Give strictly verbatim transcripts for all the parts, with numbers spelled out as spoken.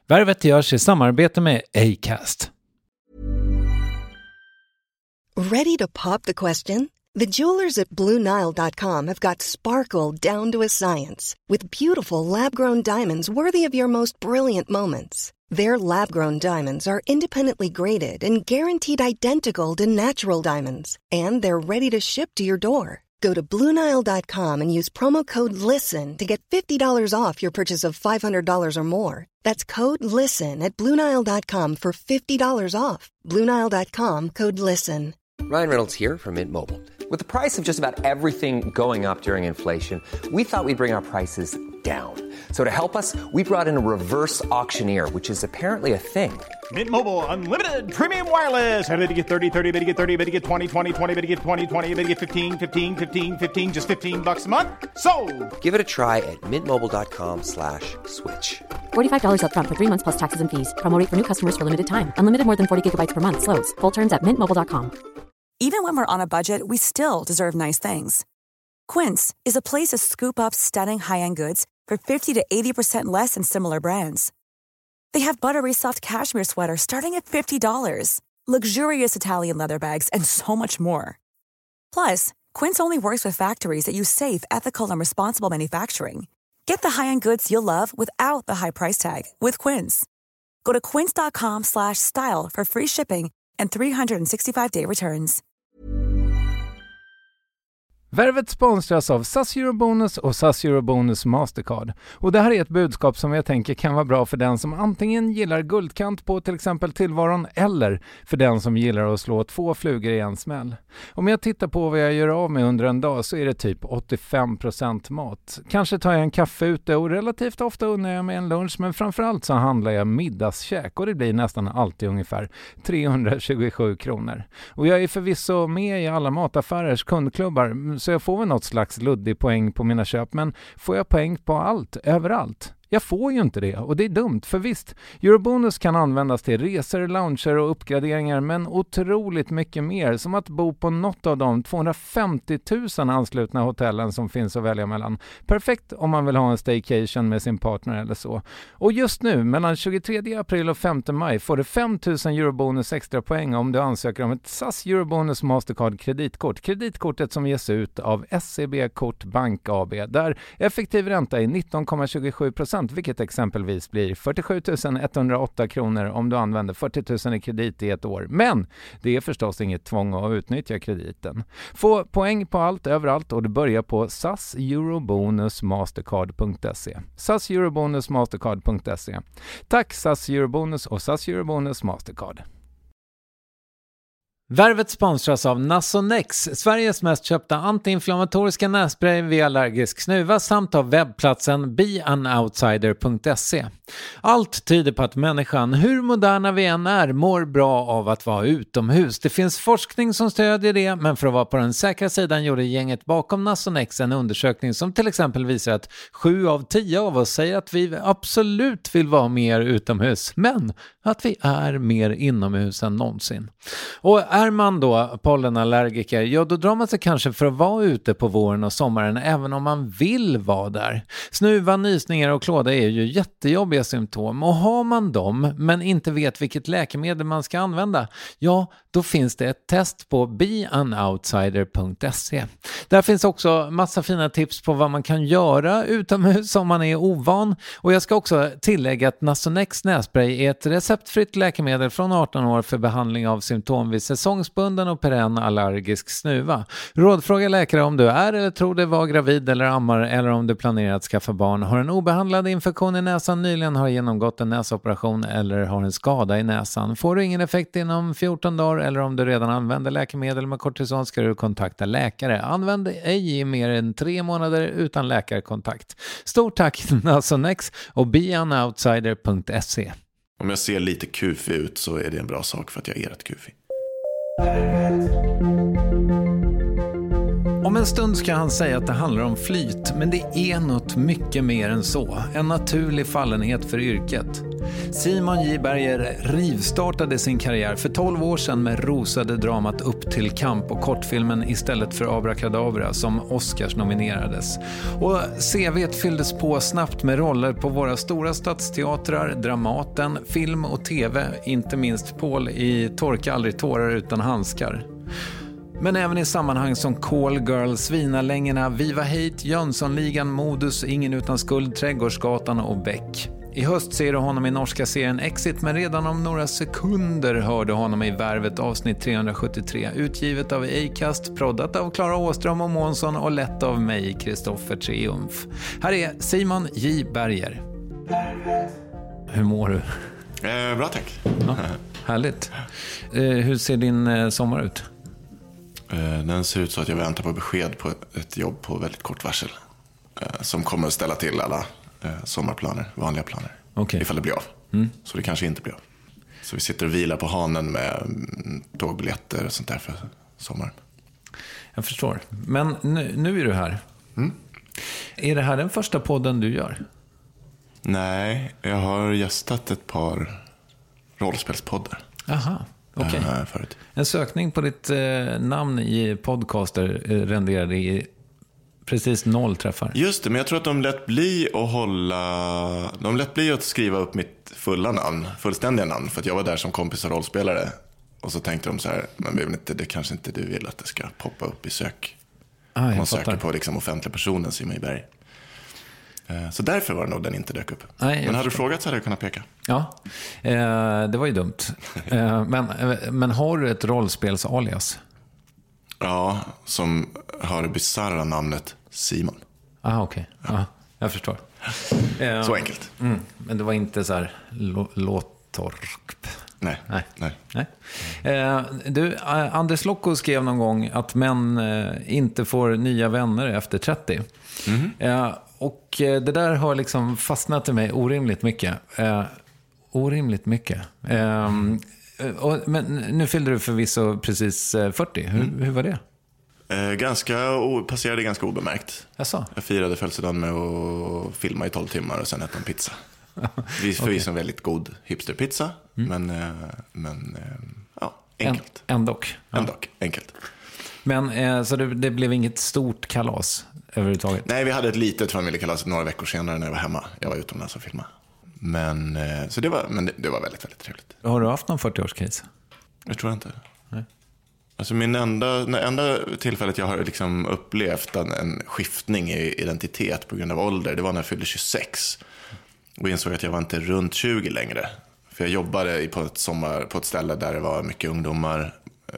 Värvet görs i samarbete med Acast. Ready to pop the question? The jewelers at Blue Nile dot com have got sparkle down to a science with beautiful lab-grown diamonds worthy of your most brilliant moments. Their lab-grown diamonds are independently graded and guaranteed identical to natural diamonds, and they're ready to ship to your door. Go to Blue Nile dot com and use promo code LISTEN to get fifty dollars off your purchase of five hundred dollars or more. That's code LISTEN at Blue Nile dot com for fifty dollars off. Blue Nile dot com, code LISTEN. Ryan Reynolds here from Mint Mobile. With the price of just about everything going up during inflation, we thought we'd bring our prices down. So to help us, we brought in a reverse auctioneer, which is apparently a thing. Mint Mobile Unlimited Premium Wireless. How to get thirty, thirty, how to get thirty, how to get twenty, twenty, twenty, how to get twenty, twenty, how to get fifteen, fifteen, fifteen, fifteen, just fifteen bucks a month? Sold! Give it a try at mintmobile.com slash switch. forty-five dollars up front for three months plus taxes and fees. Promo rate for new customers for limited time. Unlimited more than forty gigabytes per month. Slows full terms at mint mobile dot com. Even when we're on a budget, we still deserve nice things. Quince is a place to scoop up stunning high-end goods for fifty to eighty percent less than similar brands. They have buttery soft cashmere sweaters starting at fifty dollars, luxurious Italian leather bags, and so much more. Plus, Quince only works with factories that use safe, ethical, and responsible manufacturing. Get the high-end goods you'll love without the high price tag with Quince. Go to quince dot com slash style for free shipping and three sixty-five day returns. Värvet sponsras av S A S Eurobonus och S A S Eurobonus Mastercard. Och det här är ett budskap som jag tänker kan vara bra för den som antingen gillar guldkant på till exempel tillvaron eller för den som gillar att slå två flugor i en smäll. Om jag tittar på vad jag gör av med under en dag så är det typ åttiofem procent mat. Kanske tar jag en kaffe ute och relativt ofta unnar jag mig en lunch, men framförallt så handlar jag middagskäk och det blir nästan alltid ungefär trehundratjugosju kronor. Och jag är förvisso med i alla mataffärers kundklubbar så jag får väl något slags luddig poäng på mina köp, men får jag poäng på allt, överallt? Jag får ju inte det och det är dumt, för visst, Eurobonus kan användas till resor, lounger och uppgraderingar, men otroligt mycket mer, som att bo på något av de tvåhundrafemtio tusen anslutna hotellen som finns att välja mellan. Perfekt om man vill ha en staycation med sin partner eller så. Och just nu, mellan tjugotredje april och femte maj, får du fem tusen Eurobonus extra poäng om du ansöker om ett S A S Eurobonus Mastercard kreditkort. Kreditkortet som ges ut av S E B Kort Bank A B, där effektiv ränta är nitton komma tjugosju procent, vilket exempelvis blir fyrtiosju tusen etthundraåtta kronor om du använder fyrtio tusen i kredit i ett år. Men det är förstås inget tvång att utnyttja krediten. Få poäng på allt överallt och du börjar på S A S Eurobonus Mastercard punkt se. S A S Eurobonus Mastercard punkt se. Tack S A S Eurobonus och S A S Eurobonus Mastercard. Värvet sponsras av Nasonex, Sveriges mest köpta antiinflammatoriska nässpray vid allergisk snuva, samt av webbplatsen be an outsider punkt se. Allt tyder på att människan, hur moderna vi än är, mår bra av att vara utomhus. Det finns forskning som stödjer det, men för att vara på den säkra sidan gjorde gänget bakom Nasonex en undersökning som till exempel visar att sju av tio av oss säger att vi absolut vill vara mer utomhus, men att vi är mer inomhus än någonsin. Och är man då pollenallergiker, ja då drar man sig kanske för att vara ute på våren och sommaren även om man vill vara där. Snuva, nysningar och klåda är ju jättejobbiga symptom, och har man dem men inte vet vilket läkemedel man ska använda, ja då finns det ett test på be an outsider punkt se. Där finns också massa fina tips på vad man kan göra utomhus om man är ovan, och jag ska också tillägga att Nasonex nässpray är ett receptfritt läkemedel från arton år för behandling av symptom vid säsongsbunden och perenn allergisk snuva. Rådfråga läkare om du är eller tror dig vara gravid eller ammar, eller om du planerar att skaffa barn, har en obehandlad infektion i näsan, nyligen har genomgått en näsoperation eller har en skada i näsan. Får du ingen effekt inom fjorton dagar eller om du redan använder läkemedel med kortison ska du kontakta läkare. Använd ej i mer än tre månader utan läkarkontakt. Stort tack Nasonex och be an outsider punkt se. Om jag ser lite kufig ut så är det en bra sak för att jag är rätt kufig. Om en stund ska han säga att det handlar om flyt, men det är något mycket mer än så. En naturlig fallenhet för yrket. Simon J. Berger rivstartade sin karriär för tolv år sedan med rosade dramat Upp till kamp och kortfilmen Istället för Abrakadabra som Oscars nominerades. Och C V:t fylldes på snabbt med roller på våra stora stadsteatrar, Dramaten, film och tv, inte minst Paul i Torka aldrig tårar utan handskar. Men även i sammanhang som Call Girl, Svinalängerna, Viva Hate, Jönssonligan, Modus, Ingen utan skuld, Trädgårdsgatan och Beck. I höst ser du honom i norska serien Exit, men redan om några sekunder hörde honom i Värvet avsnitt trehundrasjuttiotre, utgivet av Acast, proddat av Klara Åström och Månsson och lett av mig, Kristoffer Triumf. Här är Simon J. Berger. Hur mår du? Eh, bra, tack. Ja, härligt. Eh, hur ser din eh, sommar ut? Den ser ut så att jag väntar på besked på ett jobb på väldigt kort varsel. Som kommer att ställa till alla sommarplaner, vanliga planer. Okay. Ifall det blir av. Mm. Så det kanske inte blir av. Så vi sitter och vilar på hanen med tågbiljetter och sånt där för sommaren. Jag förstår. Men nu, nu är du här. Mm. Är det här den första podden du gör? Nej, jag har gästat ett par rollspelspoddar. Aha. Okay. Äh, en sökning på ditt eh, namn i podcaster eh, renderade i precis noll träffar. Just det, men jag tror att de lät bli att hålla de lät bli att skriva upp mitt fulla namn, fullständiga namn, för att jag var där som kompis och rollspelare. Och så tänkte de så här, men vill inte, det kanske inte du vill att det ska poppa upp i sök. Ah, man söker fattar. På liksom offentliga personen Simon Berg. Så därför var det nog den inte dök upp. Nej, men hade du frågat så hade jag kunnat peka. Ja, eh, det var ju dumt. eh, men, men har du ett rollspels-alias? Ja, som har det bizarra namnet Simon. Ah, okej. Okay. Ah, jag förstår. Eh, så enkelt. Mm, men det var inte så här Låtorp. Nej. Nej. Nej. Nej. Eh, du, Anders Lokko skrev någon gång att män eh, inte får nya vänner efter trettio. Mm-hmm. Eh, och det där har liksom fastnat i mig orimligt mycket. Eh, orimligt mycket. Eh, och, men nu fyllde du förvisso precis fyrtio. Hur, mm. hur var det? Eh, ganska, o, passerade ganska obemärkt. Jaså? Jag firade födelsedagen med att filma i tolv timmar och sen äta en pizza. Vi förvisso en väldigt god hipsterpizza. Mm. Men, eh, men eh, ja, enkelt. En, ändock. Ändock, ja. Enkelt. Men eh, så det, det blev inget stort kalas överhuvudtaget? Nej, vi hade ett litet familjekalas några veckor senare när jag var hemma. Jag var utomlands och filmade. Men, eh, så det var, men det, det var väldigt, väldigt trevligt. Har du haft någon fyrtio-årskris? Jag tror inte. Nej. Alltså min enda, enda tillfället jag har liksom upplevt en, en skiftning i identitet på grund av ålder, det var när jag fyllde tjugosex. Och insåg att jag var inte runt tjugo längre. För jag jobbade på ett, sommar, på ett ställe där det var mycket ungdomar.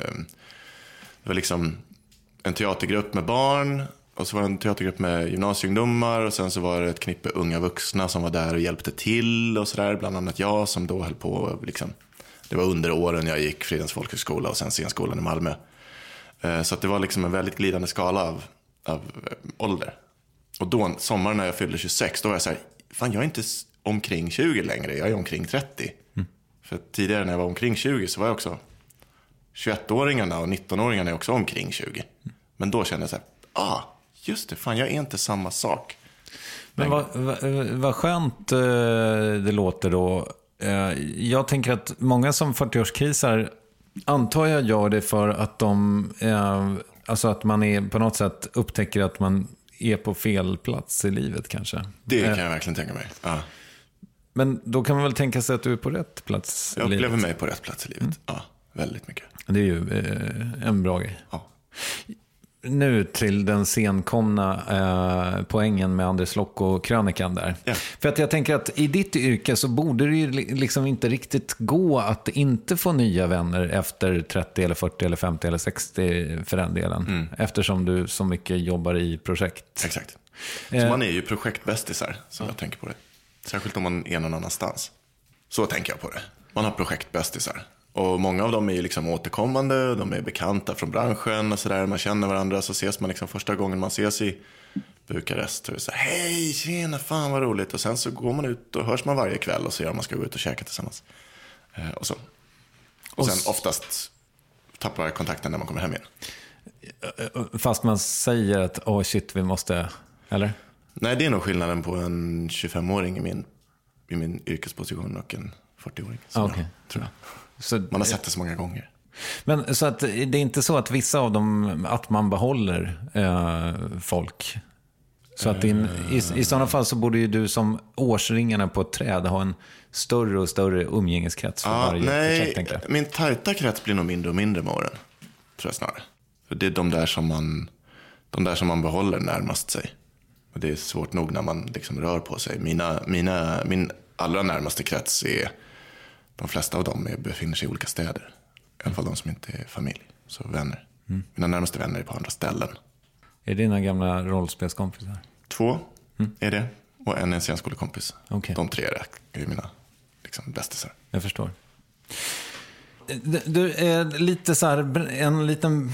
Det var liksom en teatergrupp med barn. Och så var det en teatergrupp med gymnasieungdomar. Och sen så var det ett knippe unga vuxna som var där och hjälpte till. Och sådär. Bland annat jag som då höll på. Liksom, det var under åren jag gick Fridens folkhögskola och sen scenskolan i Malmö. Så att det var liksom en väldigt glidande skala av, av ålder. Och då, sommaren när jag fyllde tjugosex, då var jag så här, fan jag är inte omkring tjugo längre, jag är omkring trettio. Mm. För tidigare när jag var omkring tjugo så var jag också tjugoett-åringarna och nitton-åringarna är också omkring tjugo. Mm. Men då kände jag så här, ah, just det, fan jag är inte samma sak. Men vad, vad, vad skönt eh, det låter då. Eh, jag tänker att många som fyrtio-årskrisar antar jag gör det för att de, eh, alltså att man är på något sätt upptäcker att man är på fel plats i livet kanske. Det kan jag verkligen tänka mig. Ja. Men då kan man väl tänka sig att du är på rätt plats jag i livet. Jag upplever mig på rätt plats i livet. Mm. Ja, väldigt mycket. Det är ju eh, en bra grej. Ja. Nu till den senkomna eh, poängen med Anders Lokko-krönikan där. Ja. För att jag tänker att i ditt yrke så borde det ju liksom inte riktigt gå att inte få nya vänner efter trettio eller fyrtio eller femtio eller sextio för den delen. Mm. Eftersom du så mycket jobbar i projekt. Exakt. Så eh. man är ju projektbästisar som ja. jag tänker på det. Särskilt om man är någon annanstans. Så tänker jag på det. Man har projektbästisar. Och många av dem är ju liksom återkommande, de är bekanta från branschen och sådär. Man känner varandra, så ses man liksom första gången man ses i Bukarest. Och så här, hej, tjena, fan vad roligt. Och sen så går man ut och hörs man varje kväll och så gör man ska gå ut och käka tillsammans. Eh, och så. Och sen oftast tappar kontakten när man kommer hem igen. Fast man säger att åh oh shit, vi måste, eller? Nej, det är nog skillnaden på en tjugofemåring i min, i min yrkesposition och en fyrtioåring. Okay. Jag, tror jag. Så, man har sett det så många gånger. Men så att det är inte så att vissa av dem, att man behåller eh, folk. Så att in, i, i sådana fall så borde ju du som årsringarna på ett träd ha en större och större umgängeskrets för ja, varje nej, projekt, tänker jag. Min tajta krets blir nog mindre och mindre med åren, tror jag snarare. För det är de där som man, de där som man behåller närmast sig. Och det är svårt nog när man liksom rör på sig. Mina, mina, min allra närmaste krets är, de flesta av dem är, befinner sig i olika städer. I alla fall de som inte är familj, så vänner. Mm. Mina närmaste vänner är på andra ställen. Är det dina gamla rollspelskompisar? Två mm. är det. Och en är en scenskolekompis. Okay. De tre är ju mina liksom, bästisar. Jag förstår. Du är lite så här, en liten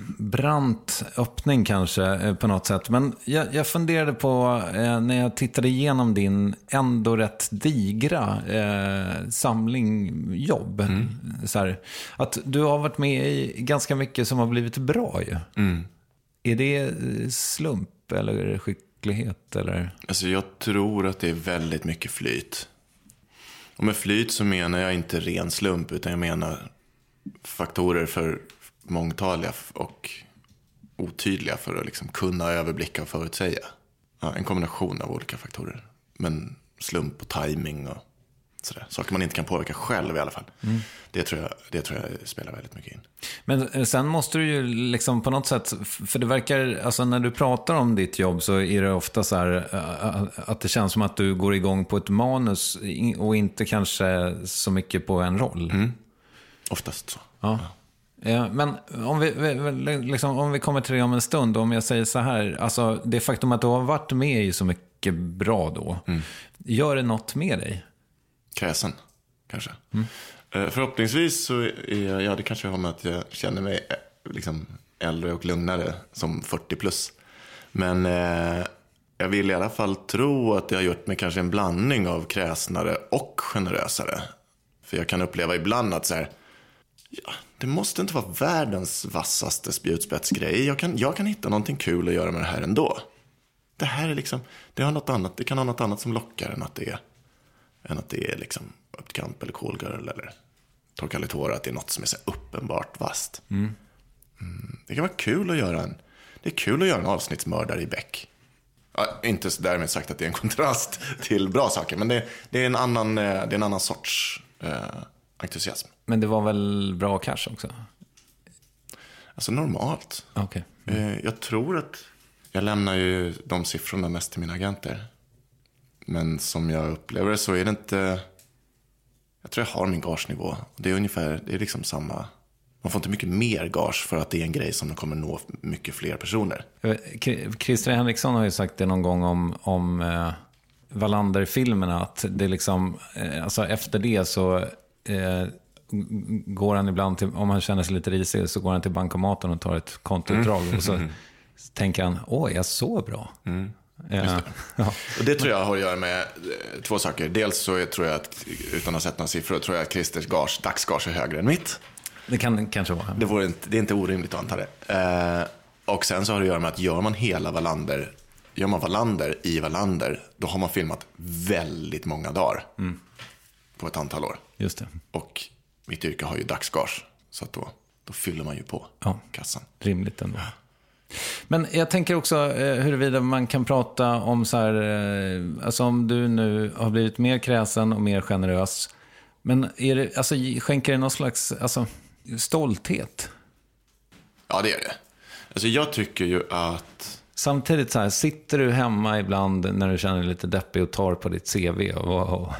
brant öppning kanske på något sätt. Men jag, jag funderade på eh, när jag tittade igenom din ändå rätt digra eh, samling jobb. Mm. Så här, att du har varit med i ganska mycket som har blivit bra ju. Mm. Är det slump eller skicklighet? Eller? Alltså jag tror att det är väldigt mycket flyt. Och med flyt så menar jag inte ren slump, utan jag menar faktorer för mångtaliga och otydliga för att liksom kunna överblicka och förutsäga. Ja, en kombination av olika faktorer. Men slump och timing och sådär. Saker man inte kan påverka själv i alla fall. Mm. Det, tror jag, det tror jag spelar väldigt mycket in. Men sen måste du ju liksom på något sätt, för det verkar, alltså när du pratar om ditt jobb så är det ofta så här att det känns som att du går igång på ett manus och inte kanske så mycket på en roll. Mm. Oftast så. Ja. Ja, men om vi, liksom, om vi kommer till det om en stund, om jag säger så här, alltså det faktum att du har varit med i så mycket bra då, mm. gör det något med dig? Kräsen, kanske. Mm. Uh, förhoppningsvis så är jag, ja det kanske har med att jag känner mig liksom äldre och lugnare som fyrtio plus. Men uh, jag vill i alla fall tro att det har gjort mig kanske en blandning av kräsnare och generösare. För jag kan uppleva ibland att så här, ja, det måste inte vara världens vassaste spjutspetsgrej. Jag kan, jag kan hitta någonting kul att göra med det här ändå. Det här är liksom, det har något annat, det kan ha något annat som lockar än att det är än att det är liksom Uppkamp eller Cool Girl eller Torka lite hår, att det är något som är så uppenbart vast. Mm. Mm. Det kan vara kul att göra en, det är kul att göra en avsnittsmördare i Beck. Ja, inte så därmed sagt att det är en kontrast till bra saker, men det, det är en annan, det är en annan sorts eh, entusiasm. Men det var väl bra cash också? Alltså normalt. Okay. Mm. Eh, jag tror att jag lämnar ju de siffrorna mest till mina agenter. Men som jag upplever det så är det inte, jag tror jag har min gagenivå. Det är ungefär, det är liksom samma, man får inte mycket mer gage för att det är en grej som kommer nå mycket fler personer. Christer Henriksson har ju sagt det någon gång om, om eh, Wallander-filmerna, att det liksom, eh, alltså efter det så eh, går han ibland till, om han känner sig lite risig så går han till bankomaten och tar ett kontoutdrag mm. och så tänker han, åh, jag är så bra. Mm. Ja. Det. Ja. Och det tror jag har att göra med två saker. Dels så tror jag att, utan att ha sett några siffror, tror jag att Christers gage, dagsgage är högre än mitt. Det kan kanske vara. Det, vore inte, det är inte orimligt att anta det. Eh, och sen så har det att göra med att gör man hela Wallander, gör man Wallander i Wallander, då har man filmat väldigt många dagar mm. på ett antal år. Just det. Och mitt yrke har ju dagsgage, så att då, då fyller man ju på ja. kassan. Rimligt ändå. Men jag tänker också eh, huruvida man kan prata om så här, eh, alltså om du nu har blivit mer kräsen och mer generös, men är det, alltså, skänker det någon slags alltså, stolthet? Ja, det är det. Alltså jag tycker ju att... Samtidigt så här, sitter du hemma ibland när du känner dig lite deppig och tar på ditt C V och... och...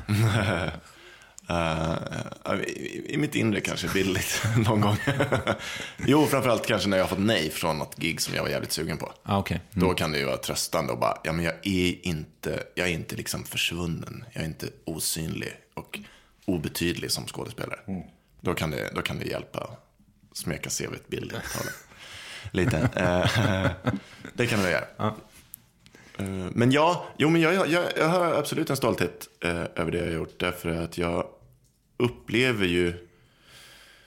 Uh, i, I mitt inre kanske billigt någon gång. Jo, framförallt kanske när jag har fått nej från något gig som jag var jävligt sugen på. Ah, okay. Mm. Då kan det ju vara tröstande och bara, ja men jag är inte, jag är inte liksom försvunnen. Jag är inte osynlig och obetydlig som skådespelare. Mm. Då kan det, då kan det hjälpa att smeka C V:t billigt. Lite. Uh, det kan det göra. Ah. Uh, men ja, jo men jag, jag, jag har absolut en stolthet uh, över det jag har gjort. Därför att jag upplever ju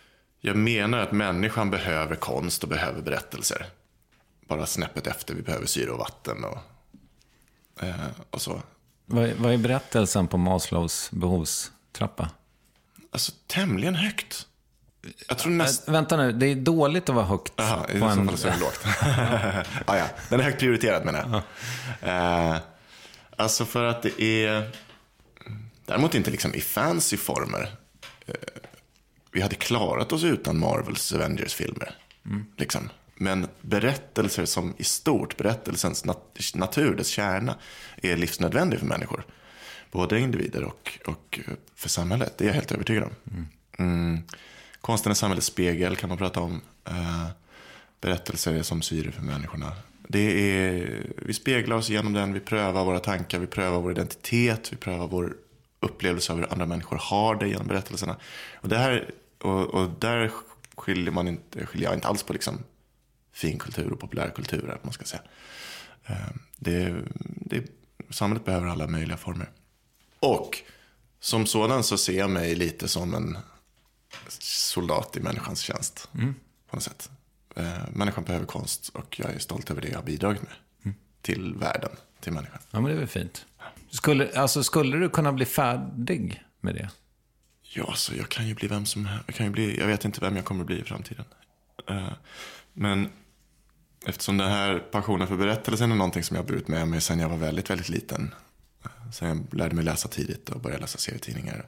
Jag menar att människan behöver konst och behöver berättelser. Bara snäppet efter, vi behöver syre och vatten och, eh, och så. Vad, vad är berättelsen på Maslows behovstrappa? Alltså tämligen högt. Jag tror näst... äh, vänta nu, det är dåligt att vara högt. Aha, i på så en... fall så är det lågt. ah, ja. Den är högt prioriterad, menar jag. eh, alltså för att det är... Däremot inte liksom i fancy former. Eh, vi hade klarat oss utan Marvels Avengers-filmer. Mm. Liksom. Men berättelser som i stort, berättelsens nat- natur, dess kärna, är livsnödvändig för människor. Både individer och, och för samhället. Det är jag helt övertygad om. Mm. Mm. Konsten är samhällets spegel, kan man prata om. Uh, berättelser är som syre för människorna. Det är, vi speglar oss genom den, vi prövar våra tankar, vi prövar vår identitet, vi prövar vår upplevelse av hur andra människor har det genom berättelserna. Och där, och, och där skiljer, man inte, skiljer jag inte alls på liksom finkultur och populärkultur, att man ska säga. Uh, det, det, samhället behöver alla möjliga former. Och som sådan så ser jag mig lite som en soldat i människans tjänst. Mm. På något sätt. Eh, människan behöver konst och jag är stolt över det jag har bidragit med. Mm. Till världen, till människan. Ja, men det är väl fint. Skulle, alltså, skulle du kunna bli färdig med det? Ja, så jag kan ju bli vem som jag kan ju bli. Jag vet inte vem jag kommer bli i framtiden. Eh, men eftersom den här passionen för berättelsen är någonting som jag har burit med mig sedan jag var väldigt, väldigt liten. Sen jag lärde mig läsa tidigt och började läsa serietidningar.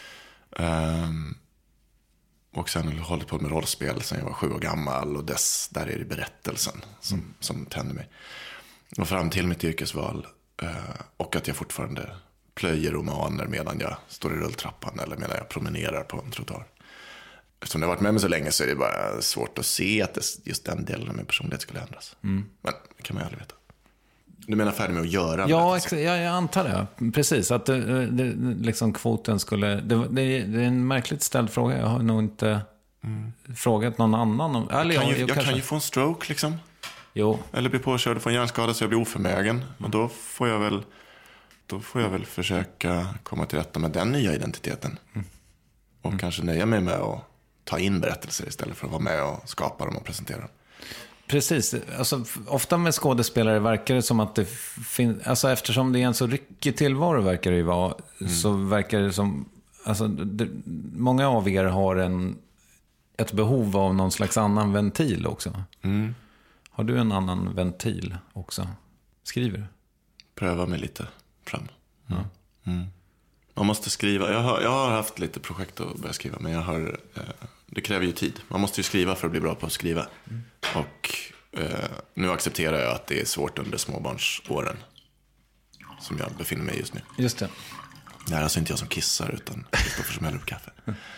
Um, och sen har jag hållit på med rollspel sen jag var sju år gammal. Och dess, där är det berättelsen som, mm. som tänder mig. Och fram till mitt yrkesval. Uh, och att jag fortfarande plöjer romaner medan jag står i rulltrappan. Eller medan jag promenerar på en trottoar. Eftersom jag har varit med mig så länge så är det bara svårt att se att det, just den delen av min personlighet skulle ändras. Mm. Men det kan man ju aldrig veta. Du menar färdig med att göra? Ja, ex- jag, jag antar det. Precis, att det, det, liksom kvoten skulle... Det, det, det är en märkligt ställd fråga. Jag har nog inte mm. frågat någon annan. Om, eller jag kan, jag, ju, jag, jag kanske... kan ju få en stroke liksom. Jo. Eller bli påkörd och få en hjärnskada så jag blir oförmögen. Mm. Och då får jag väl... Då får jag väl försöka komma till rätta med den nya identiteten. Mm. Och mm. kanske nöja mig med att ta in berättelser istället för att vara med och skapa dem och presentera dem. Precis, alltså, ofta med skådespelare verkar det som att det finns, alltså eftersom det är en så ryckig tillvaro verkar det ju vara, mm. så verkar det som, alltså det, många av er har en, ett behov av någon slags annan ventil också. Mm. Har du en annan ventil också? Skriver du? Pröva mig lite fram. Mm. Mm. Man måste skriva, jag har, jag har haft lite projekt att börja skriva, men jag har... Eh, det kräver ju tid. Man måste ju skriva för att bli bra på att skriva. Mm. Och eh, nu accepterar jag att det är svårt under småbarnsåren. Som jag befinner mig just nu. Just det. Det är alltså inte jag som kissar, utan Kristoffer som häller upp kaffe.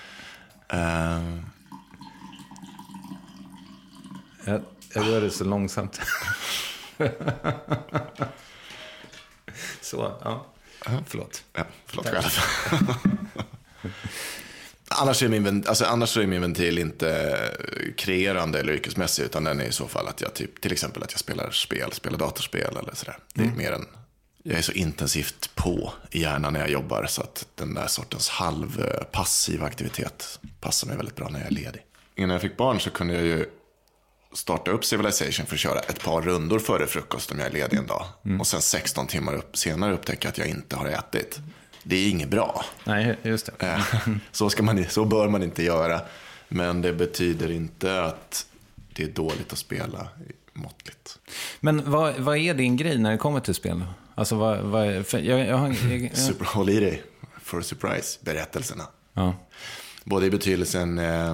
uh... jag, jag gör det så långsamt. så, ja. Uh-huh. Förlåt. Ja, förlåt själv. Annars är, min, alltså annars är min ventil inte kreerande eller yrkesmässig, utan den är i så fall att jag typ, till exempel att jag spelar spel, spelar datorspel eller sådär. Det är mm. mer än, jag är så intensivt på i hjärnan när jag jobbar så att den där sortens halvpassiv aktivitet passar mig väldigt bra när jag är ledig. Innan jag fick barn så kunde jag ju starta upp Civilization för att köra ett par rundor före frukost om jag är ledig en dag. Mm. Och sen sexton timmar upp, senare upptäcka att jag inte har ätit. Det är inget bra. Nej, just det. så, ska man, så bör man inte göra. Men det betyder inte att det är dåligt att spela måttligt. Men vad, vad är din grej när det kommer till spel? Alltså, vad, vad, för jag, jag, jag, jag... Super, håll i dig. For surprise. Berättelserna. Ja. Både i betydelsen eh,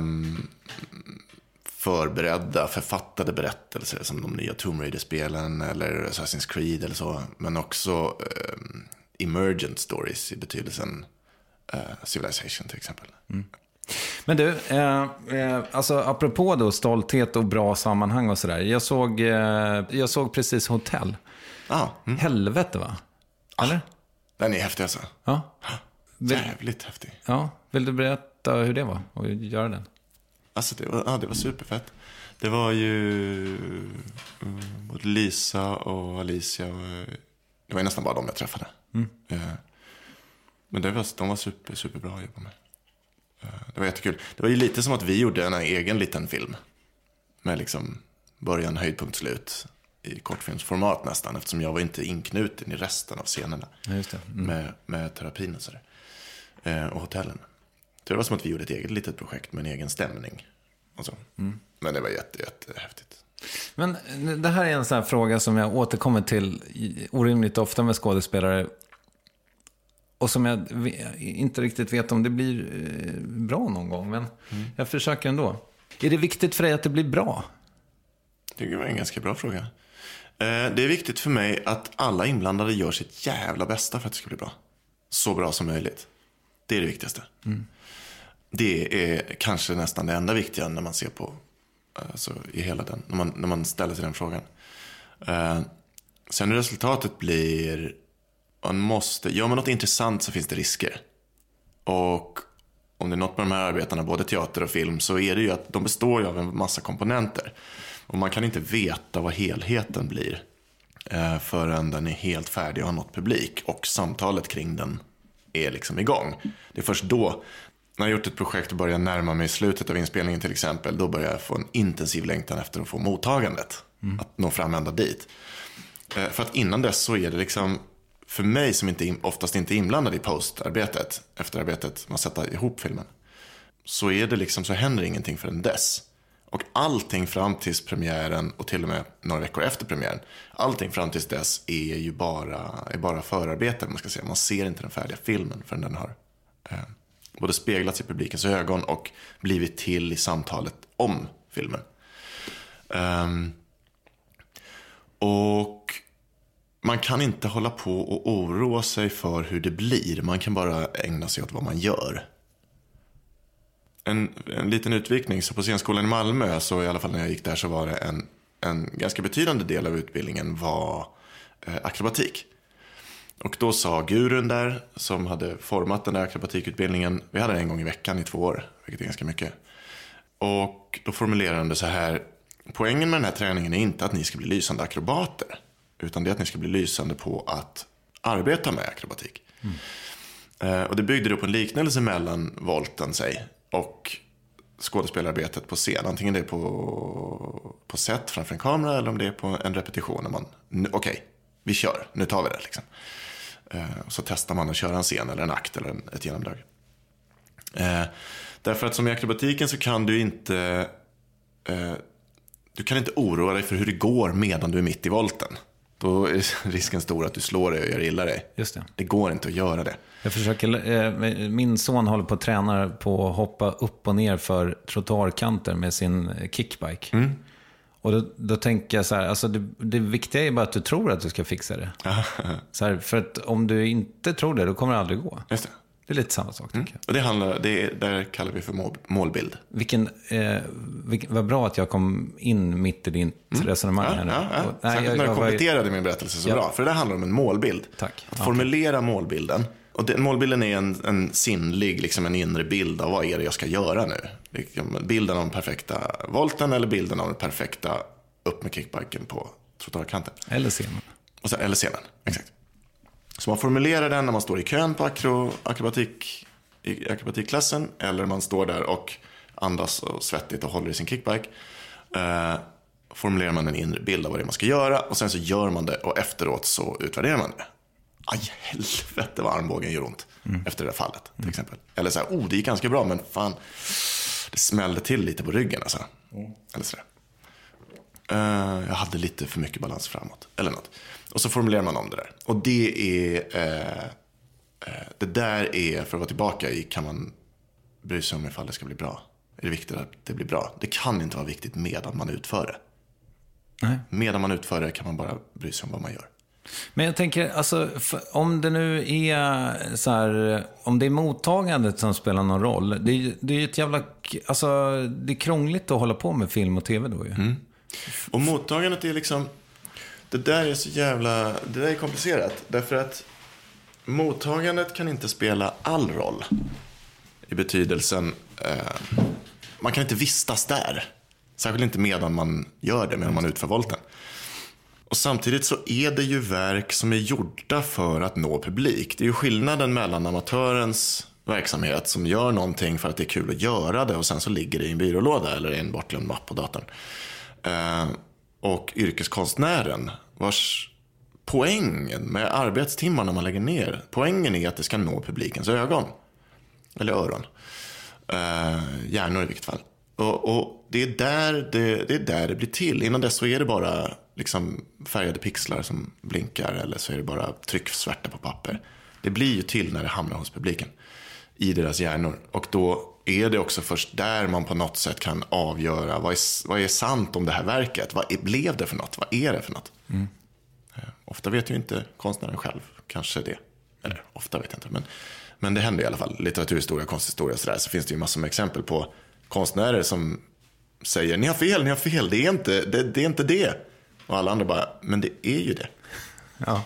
förberedda, författade berättelser som de nya Tomb Raider-spelen eller Assassin's Creed eller så. Men också... Eh, emergent stories i betydelsen uh, Civilization till exempel. Mm. Men du, eh, eh, alltså apropå då stolthet och bra sammanhang och sådär. Jag såg, eh, jag såg precis Hotell. Ah, mm. Helvete va? Eller? Ah, den är häftig alltså. Ja. Vill, Jävligt häftig. Ja, vill du berätta hur det var och göra den? Alltså det var, ja, det var superfett. Det var ju um, både Lisa och Alicia och, det var nästan bara de jag träffade. Mm. Uh, men det var, de var super, superbra att jobba med. Uh, det var jättekul. Det var ju lite som att vi gjorde en egen liten film. Med liksom början, höjdpunkt, slut. I kortfilmsformat nästan. Eftersom jag var inte inknuten i resten av scenerna. Just det. Mm. Med, med terapin och sådär. Eh, och hotellen. Så det var som att vi gjorde ett eget litet projekt med en egen stämning. Och så. Mm. Men det var jätte, jättehäftigt. Men det här är en sån här fråga som jag återkommer till orimligt ofta med skådespelare. Och som jag inte riktigt vet om det blir bra någon gång. Men mm. jag försöker ändå. Är det viktigt för dig att det blir bra? Det var en ganska bra fråga. Det är viktigt för mig att alla inblandade gör sitt jävla bästa för att det ska bli bra. Så bra som möjligt. Det är det viktigaste. Mm. Det är kanske nästan det enda viktiga när man ser på, alltså i hela den, när man, när man ställer sig den frågan. Uh, sen resultatet blir, man måste, gör man något intressant så finns det risker. Och om det är något med de här arbetarna, både teater och film, så är det ju att de består ju av en massa komponenter. Och man kan inte veta vad helheten blir uh, förrän den är helt färdig och har nått publik. Och samtalet kring den är liksom igång. Det är först då, när jag gjort ett projekt och börjar närma mig slutet av inspelningen till exempel, då börjar jag få en intensiv längtan efter att få mottagandet. Mm. Att nå fram ända dit. Eh, för att innan dess så är det liksom, för mig som inte, oftast inte är inblandad i postarbetet, efterarbetet, man sätter ihop filmen, så är det liksom, så händer ingenting förrän dess. Och allting fram tills premiären och till och med några veckor efter premiären, allting fram tills dess är ju bara, är bara förarbeten, man ska säga. Man ser inte den färdiga filmen förrän den har eh, både speglats i publikens ögon och blivit till i samtalet om filmen. Um, och man kan inte hålla på och oroa sig för hur det blir. Man kan bara ägna sig åt vad man gör. En, en liten utvikning, så på scenskolan i Malmö, så i alla fall när jag gick där, så var det en, en ganska betydande del av utbildningen var eh, akrobatik. Och då sa gurun där, som hade format den där akrobatikutbildningen, vi hade den en gång i veckan i två år, vilket är ganska mycket. Och då formulerade han det så här: poängen med den här träningen är inte att ni ska bli lysande akrobater, utan det är att ni ska bli lysande på att arbeta med akrobatik. Mm. Eh, och det byggde då på en liknelse mellan volten, säg, och skådespelararbetet på scen. Antingen det är på, på set framför en kamera, eller om det är på en repetition. När man, okej, okay, vi kör, nu tar vi det liksom. Eh, så testar man att köra en scen eller en akt eller en, ett genomdrag. Eh, därför att som i akrobatiken så kan du inte eh, du kan inte oroa dig för hur det går medan du är mitt i volten. Då är risken stor att du slår dig och gör illa dig. Just det. Det går inte att göra det. Jag försöker, eh, min son håller på att träna på att hoppa upp och ner för trottoarkanter med sin kickbike. Mm. Och då, då tänker jag så här, alltså det, det viktiga är bara att du tror att du ska fixa det. Så här, för att om du inte tror det, då kommer det aldrig gå. Just det. Det är lite samma sak, tycker mm. jag. Och det handlar, det är, där kallar vi för mål, målbild. Vilken, eh, vilken, vad bra att jag kom in mitt i din mm. resonemang ja, här nu. Ja, ja. Och, nej, jag, när du kompletterade min berättelse så ja. bra. För det handlar om en målbild. Tack. Att formulera målbilden. Och den målbilden är en, en sinnlig, liksom en inre bild av vad är det jag ska göra nu. Bilden av den perfekta volten eller bilden av den perfekta upp med kickbiken på trottoarkanten. Eller scenen. Och sen, eller scenen, exakt. Så man formulerar den när man står i kön på akro, akrobatik, i akrobatikklassen, eller man står där och andas och svettigt och håller i sin kickbike. Eh, formulerar man en inre bild av vad det är man ska göra, och sen så gör man det, och efteråt så utvärderar man det. Aj, helvete vad armbågen gör ont mm. efter det där fallet, till mm. exempel. Eller så här, oh, det gick ganska bra, men fan, det smällde till lite på ryggen alltså. Mm. Eller så där. Uh, jag hade lite för mycket balans framåt, eller något. Och så formulerar man om det där. Och det är uh, uh, det där är, för att vara tillbaka i, kan man bry sig om ifall det ska bli bra. Är det viktigt att det blir bra? Det kan inte vara viktigt medan man utför det. Nej. Medan man utför det kan man bara bry sig om vad man gör. Men jag tänker, alltså, om det nu är så här, om det är mottagandet som spelar någon roll, det är, det är ett jävla, alltså, det är krångligt att hålla på med film och tv då ju. Mm. Och mottagandet är liksom, det där är så jävla, det där är komplicerat, därför att mottagandet kan inte spela all roll i betydelsen, eh, man kan inte vistas där, särskilt inte medan man gör det, medan man utför volten. Och samtidigt så är det ju verk som är gjorda för att nå publik. Det är ju skillnaden mellan amatörens verksamhet som gör någonting för att det är kul att göra det och sen så ligger det i en byrålåda eller i en bortglömd mapp på datorn. Eh, och yrkeskonstnären vars poängen med arbetstimmarna man lägger ner, poängen är att det ska nå publikens ögon eller öron. Eh, hjärnor i vilket fall. Och, och det, är där det, det är där det blir till. Innan dess så är det bara liksom färgade pixlar som blinkar eller så är det bara trycksvärta på papper. Det blir ju till när det hamnar hos publiken i deras hjärnor. Och då är det också först där man på något sätt kan avgöra vad är, vad är sant om det här verket. Vad är, blev det för något? Vad är det för något? Mm. Eh, ofta vet ju inte konstnären själv kanske det. Eller ofta vet jag inte. Men, men det händer i alla fall. Litteraturhistoria, konsthistoria och sådär. Så finns det ju massor med exempel på konstnärer som säger ni har fel, ni har fel. Det är inte det. Det är inte det. Och alla andra bara, men det är ju det. Ja.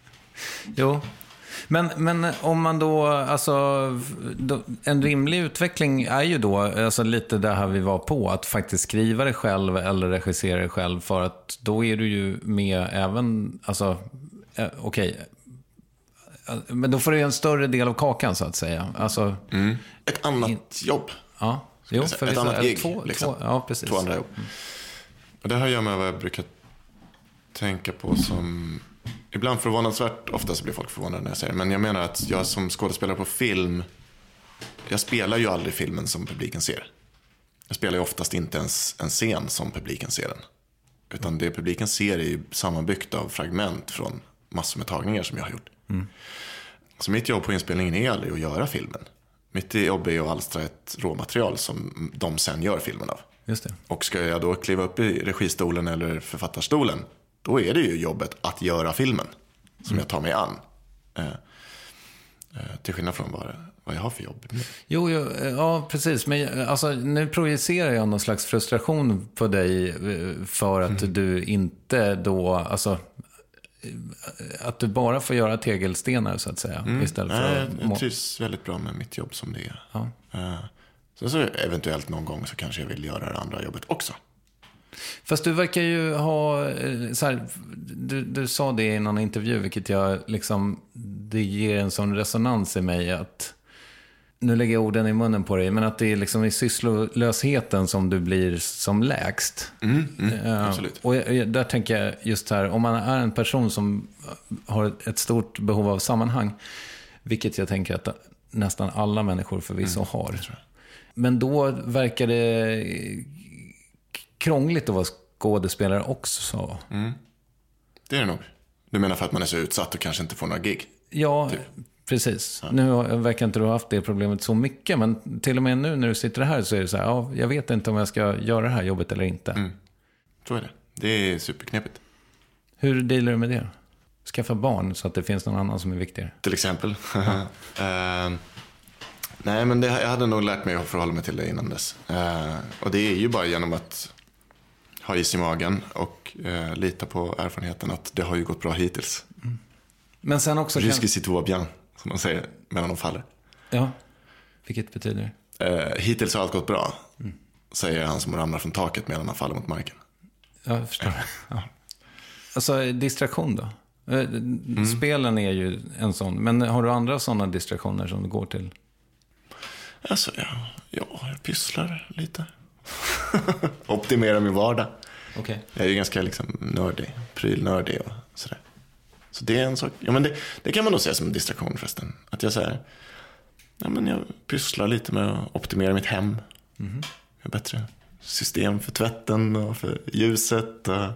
Jo. Men, men om man då, alltså, då, en rimlig utveckling är ju då alltså lite det här vi var på, att faktiskt skriva det själv eller regissera det själv, för att då är du ju med även, alltså, eh, okej, okay. Men då får du ju en större del av kakan så att säga. Alltså, mm. Ett annat in, jobb. Ja, jo, för ett annat gig. Två, liksom. två, ja, precis. Två andra jobb. Mm. Och det här gör med vad jag brukar tänka på som... Ibland förvånansvärt, ofta så blir folk förvånade när jag säger det. Men jag menar att jag som skådespelare på film, jag spelar ju aldrig filmen som publiken ser. Jag spelar ju oftast inte ens en scen som publiken ser den. Utan det publiken ser är ju sammanbyggt av fragment från massor med tagningar som jag har gjort. Mm. Så mitt jobb på inspelningen är aldrig att göra filmen. Mitt jobb är att alstra ett råmaterial som de sen gör filmen av. Just det. Och ska jag då kliva upp i registolen eller författarstolen, då är det ju jobbet att göra filmen som mm. jag tar mig an. Eh, eh, till skillnad från vad, vad jag har för jobb. Jo, jo, ja, precis. Men alltså, nu projicerar jag någon slags frustration på dig för att mm. du inte då, alltså, att du bara får göra tegelstenar så att säga. Mm. Istället för Nej, att... jag trivs väldigt bra med mitt jobb som det är. Ja. Eh, så, så eventuellt någon gång så kanske jag vill göra det andra jobbet också. Fast du verkar ju ha så här, du, du sa det i någon intervju, vilket jag liksom, det ger en sån resonans i mig att, nu lägger jag orden i munnen på dig, men att det är liksom i sysslolösheten som du blir som lägst. Mm, mm, uh, absolut. Och jag, där tänker jag just här, om man är en person som har ett stort behov av sammanhang, vilket jag tänker att nästan alla människor förvisso mm, har. Men då verkar det krångligt att vara skådespelare också. Mm. Det är det nog. Du menar för att man är så utsatt och kanske inte får några gig? Ja, typ. Precis. Ja. Nu verkar inte du ha haft det problemet så mycket, men till och med nu när du sitter här så är det så här, ja, jag vet inte om jag ska göra det här jobbet eller inte. Mm. Så är det. Det är superknepigt. Hur dealar du med det? Skaffa barn så att det finns någon annan som är viktigare. Till exempel. Ja. uh, nej, men det, jag hade nog lärt mig att förhålla mig till det innan dess. Uh, och det är ju bara genom att ha is i magen och uh, lita på erfarenheten att det har ju gått bra hittills. Mm. Men sen också... Jusqu'ici tout va bien, som de säger medan de faller. Ja, vilket betyder det? Uh, hittills har allt gått bra, mm. säger han som ramlar från taket medan han faller mot marken. Ja, jag förstår. Ja. Alltså, distraktion då? Mm. Spelen är ju en sån. Men har du andra sådana distraktioner som du går till? Alltså, ja, ja jag pysslar lite. Optimerar min vardag. Okay. Jag är ju ganska liksom nördig, prylnördig och sådär. Så det är en sak. Ja, men det, det kan man nog se som en distraktion förresten. Att jag säger, ja, men jag pysslar lite med att optimera mitt hem. Mm. Jag har bättre system för tvätten och för ljuset och,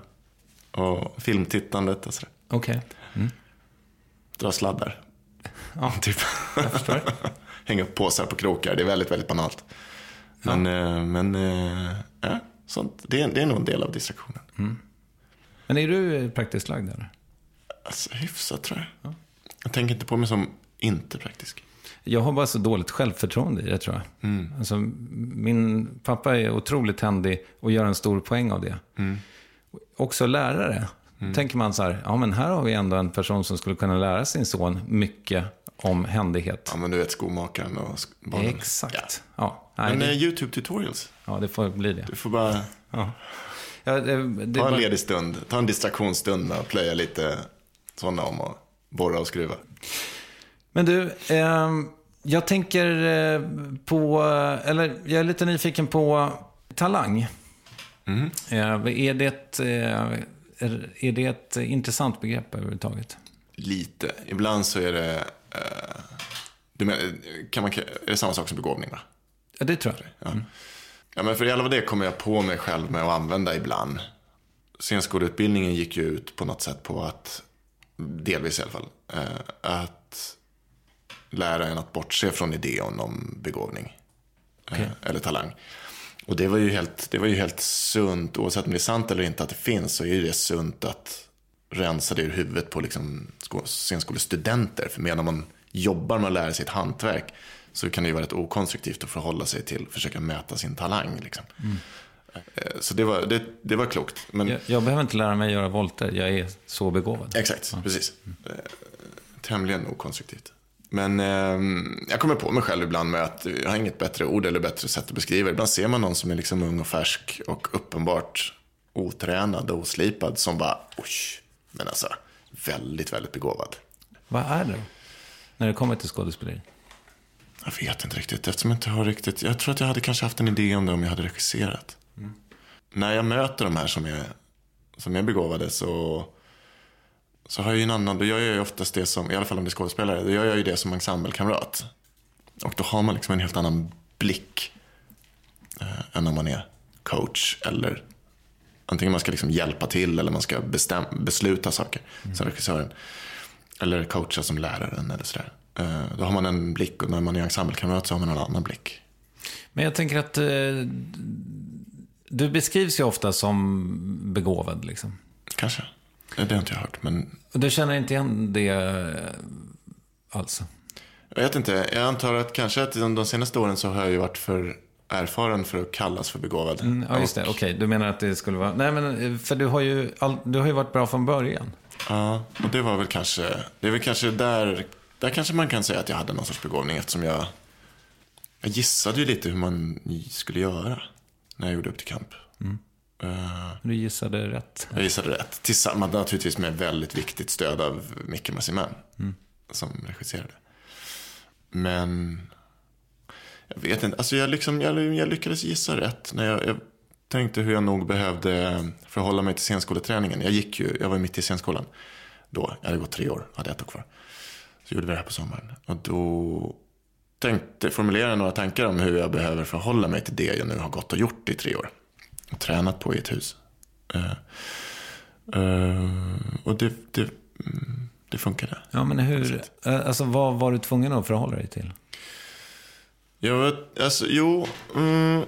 och filmtittandet och sådär. Okej. Okay. Mm. Dra sladdar. Ja, typ. Jag förstår. Hänga upp påsar på krokar. Det är väldigt, väldigt banalt. Men, ja. men ja, sånt, det, är, det är nog en del av distraktionen. Mm. Men är du praktiskt lagd eller? Alltså, hyfsat tror jag. Ja. Jag tänker inte på mig som inte praktisk. Jag har bara så dåligt självförtroende i det, tror jag. Mm. Alltså, min pappa är otroligt händig och gör en stor poäng av det. Mm. Också lärare. Mm. Tänker man så här, ja men här har vi ändå en person som skulle kunna lära sin son mycket om händighet. Ja, men du vet skomakaren och barnen. Exakt. Ja. Ja. Nej, men det... YouTube-tutorials. Ja, det får bli det. Du får bara... Ja. Ja, det, det ta en bara... ledig stund. Ta en distraktionsstund och plöja lite sådana om och borra och skruva. Men du, eh, Jag tänker på, eller jag är lite nyfiken på talang. Mm. Är det ett, är det ett intressant begrepp överhuvudtaget? Lite. Ibland så är det, eh, du menar, kan man, är det samma sak som begåvning, va? Ja, det tror jag. Ja. Mm. Ja, men för i alla fall det kommer jag på mig själv med att använda ibland. Scenskoleutbildningen gick ju ut på något sätt på att, delvis i alla fall, eh, att lära en att bortse från idén om begåvning. Okay. Eh, eller talang. Och det var ju helt, det var ju helt sunt, oavsett om det är sant eller inte att det finns, så är det sunt att rensa det ur huvudet på liksom scenskolestudenter. För medan man jobbar med att lära sig ett hantverk så kan det ju vara rätt okonstruktivt att förhålla sig till, försöka mäta sin talang liksom. Mm. Så det var, det, det var klokt. Men jag, jag behöver inte lära mig göra volter, jag är så begåvad. Exakt, ja. Precis. Mm. Tämligen okonstruktivt. Men eh, jag kommer på mig själv ibland med att jag har inget bättre ord eller bättre sätt att beskriva. Ibland ser man någon som är liksom ung och färsk och uppenbart otränad och oslipad som bara, oj, men alltså väldigt, väldigt begåvad. Vad är det när det kommer till skådespeleri? Jag vet inte riktigt, eftersom jag inte har riktigt, jag tror att jag hade kanske haft en idé om det om jag hade regisserat. Mm. När jag möter de här som är, som är begåvade så, så har jag ju en annan, då gör jag ju oftast det som, i alla fall om det är skådespelare, då gör jag ju det som ensemblekamrat. Och då har man liksom en helt annan blick eh, än om man är coach eller antingen man ska liksom hjälpa till eller man ska bestäm, besluta saker mm. som regissören. Eller coacha som läraren eller sådär. Eh, då har man en blick och när man är ensemblekamrat så har man en annan blick. Men jag tänker att eh, du beskrivs ju ofta som begåvad liksom. Kanske. Det har inte jag hört. Men du känner inte igen det alltså? Jag vet inte. Jag antar att kanske att de senaste åren så har jag ju varit för erfaren för att kallas för begåvad. Mm, ja, just det. Okej, okay. Du menar att det skulle vara... Nej, men för du har ju, all... du har ju varit bra från början. Ja, och det var väl kanske... Det är väl kanske där... Där kanske man kan säga att jag hade någon sorts begåvning eftersom jag... Jag gissade ju lite hur man skulle göra när jag gjorde Upp till kamp. Mm. Uh, du gissade rätt. Jag gissade rätt. Tillsammans naturligtvis med väldigt viktigt stöd av Micke Massiman mm. som regisserade. Men jag vet inte. Alltså jag, liksom, jag, jag lyckades gissa rätt när jag, jag tänkte hur jag nog behövde förhålla mig till scenskoleträningen. Jag gick ju, jag var mitt i scenskolan då. Jag hade gått tre år, hade ett år kvar. Så gjorde vi det här på sommaren. Och då tänkte formulera några tankar om hur jag behöver förhålla mig till det jag nu har gått och gjort i tre år. Och tränat på i ett hus. Uh, uh, och det, det, det funkade. Ja, men hur, alltså vad var du tvungen att förhålla dig till? Jag vet, alltså, jo. Mm,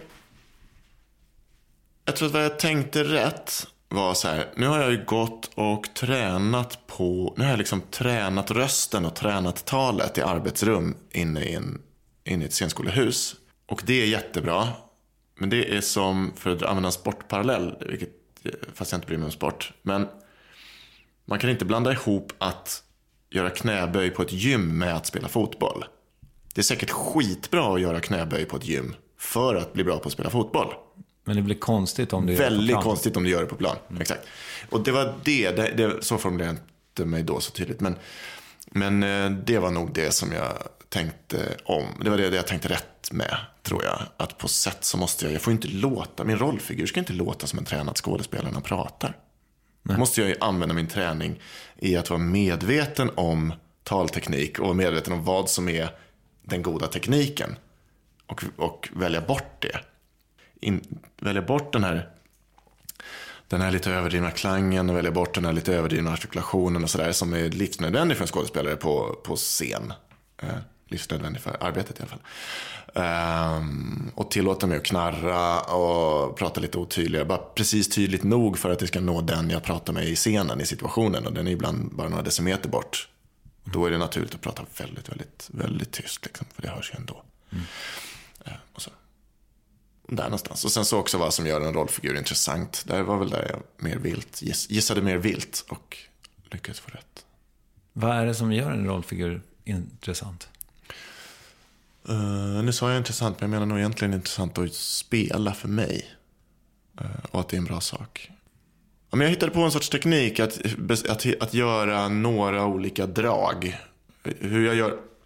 jag tror att vad jag tänkte rätt var så här. Nu har jag ju gått och tränat på, nu har jag liksom tränat rösten och tränat talet i arbetsrum inne i, en, inne i ett scenskolehus. Och det är jättebra. Men det är som, för att använda en sportparallell, vilket, fast jag inte bryr mig om sport. Men man kan inte blanda ihop att göra knäböj på ett gym med att spela fotboll. Det är säkert skitbra att göra knäböj på ett gym för att bli bra på att spela fotboll. Men det blir konstigt om du gör det på plan. Väldigt konstigt om du gör det på plan, mm. Exakt. Och det var det, det, det så formulerade jag inte mig då så tydligt. Men, men det var nog det som jag tänkte om. Det var det jag tänkte rätt med, tror jag. Att på sätt så måste jag, jag får inte låta, min rollfigur ska inte låta som en tränad skådespelare när han pratar. Då måste jag ju använda min träning i att vara medveten om talteknik och medveten om vad som är den goda tekniken. Och, och välja bort det. In, välja bort den här den här lite överdrivna klangen och välja bort den här lite överdrivna artikulationen och sådär som är livsnödvändig för en skådespelare på, på scen. Eh, livsnödvändig för arbetet i alla fall. Um, och tillåta mig att knarra och prata lite otydligare. Bara precis tydligt nog för att det ska nå den jag pratar med i scenen, i situationen. Och den är ibland bara några decimeter bort. Och då är det naturligt att prata väldigt, väldigt, väldigt tyst. Liksom, för det hörs ju ändå. Mm. Uh, och så. Där någonstans. Och sen så också vad som gör en rollfigur intressant. Där var väl där jag mer vilt, giss, gissade mer vilt och lyckades få rätt. Vad är det som gör en rollfigur intressant? Uh, nu sa jag intressant, men jag menar nog egentligen intressant att spela för mig. Uh, och att det är en bra sak. Ja, men jag hittade på en sorts teknik att, att, att göra några olika drag. Hur jag gör,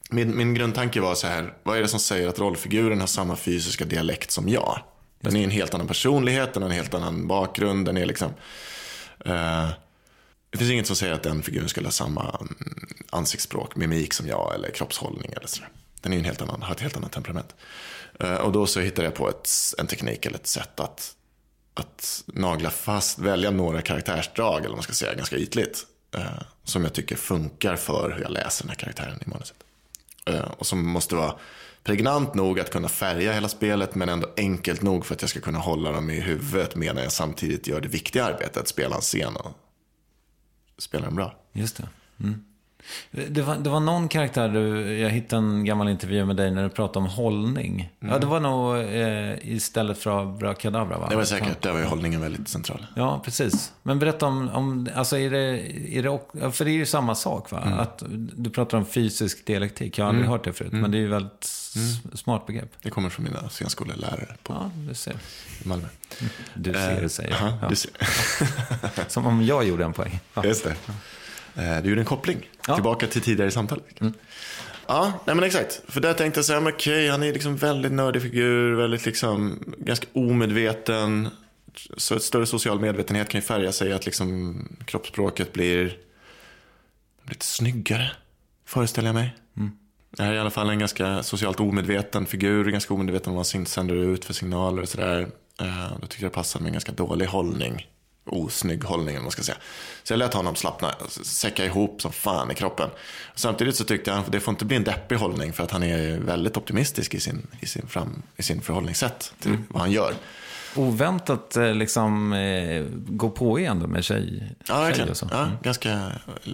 min, min grundtanke var så här, vad är det som säger att rollfiguren har samma fysiska dialekt som jag? Den är en helt annan personlighet, den har en helt annan bakgrund, den är liksom... Uh, det finns inget som säger att den figuren skulle ha samma ansiktsspråk, mimik som jag eller kroppshållning eller sådär. Den är en helt annan, har ett helt annat temperament. Uh, och då så hittade jag på ett, en teknik eller ett sätt att, att nagla fast, välja några karaktärsdrag, eller vad man ska säga, ganska ytligt. Uh, som jag tycker funkar för hur jag läser den här karaktären i manuset. Uh, och som måste vara pregnant nog att kunna färga hela spelet, men ändå enkelt nog för att jag ska kunna hålla dem i huvudet medan jag samtidigt gör det viktiga arbetet att spela en scen och spela den bra. Just det. Mm. Det var, det var någon karaktär, du, jag hittade en gammal intervju med dig när du pratade om hållning. Mm. Ja, det var nog eh, istället för Abracadabra, va? Det var säkert, där var ju hållningen väldigt central. Ja, precis. Men berätta om, om alltså är det, är det, för det är ju samma sak, va? Mm. Att du pratar om fysisk dialektik, jag har aldrig mm. hört det förut, mm. men det är ju väldigt mm. smart begrepp. Det kommer från mina scenskolelärare på ja, du ser. I Malmö. Du ser, uh, säger uh-huh, ja. du ser. Som om jag gjorde en poäng. Ja. Just det. Du gjorde en koppling ja. tillbaka till tidigare samtal. Mm. Ja, nej men exakt. För där tänkte jag säga, okej, okay, han är liksom väldigt nördig figur, väldigt liksom ganska omedveten. Så ett större social medvetenhet kan ju färga sig att liksom kroppsspråket blir lite snyggare, föreställer jag mig. Mm. Det här är i alla fall en ganska socialt omedveten figur, ganska omedveten om vad han sänder ut för signaler och sådär. Då tycker jag det passar med en ganska dålig hållning. Osnygg hållning, om man ska säga. Så jag lät honom slappna, säcka ihop som fan i kroppen. Samtidigt så tyckte jag att det får inte bli en deppig hållning, för att han är väldigt optimistisk i sin, i sin, fram, i sin förhållningssätt till mm. vad han gör. Oväntat liksom eh, gå på igen då med tjej. Ja, verkligen. Tjej och så. Ja, mm. ganska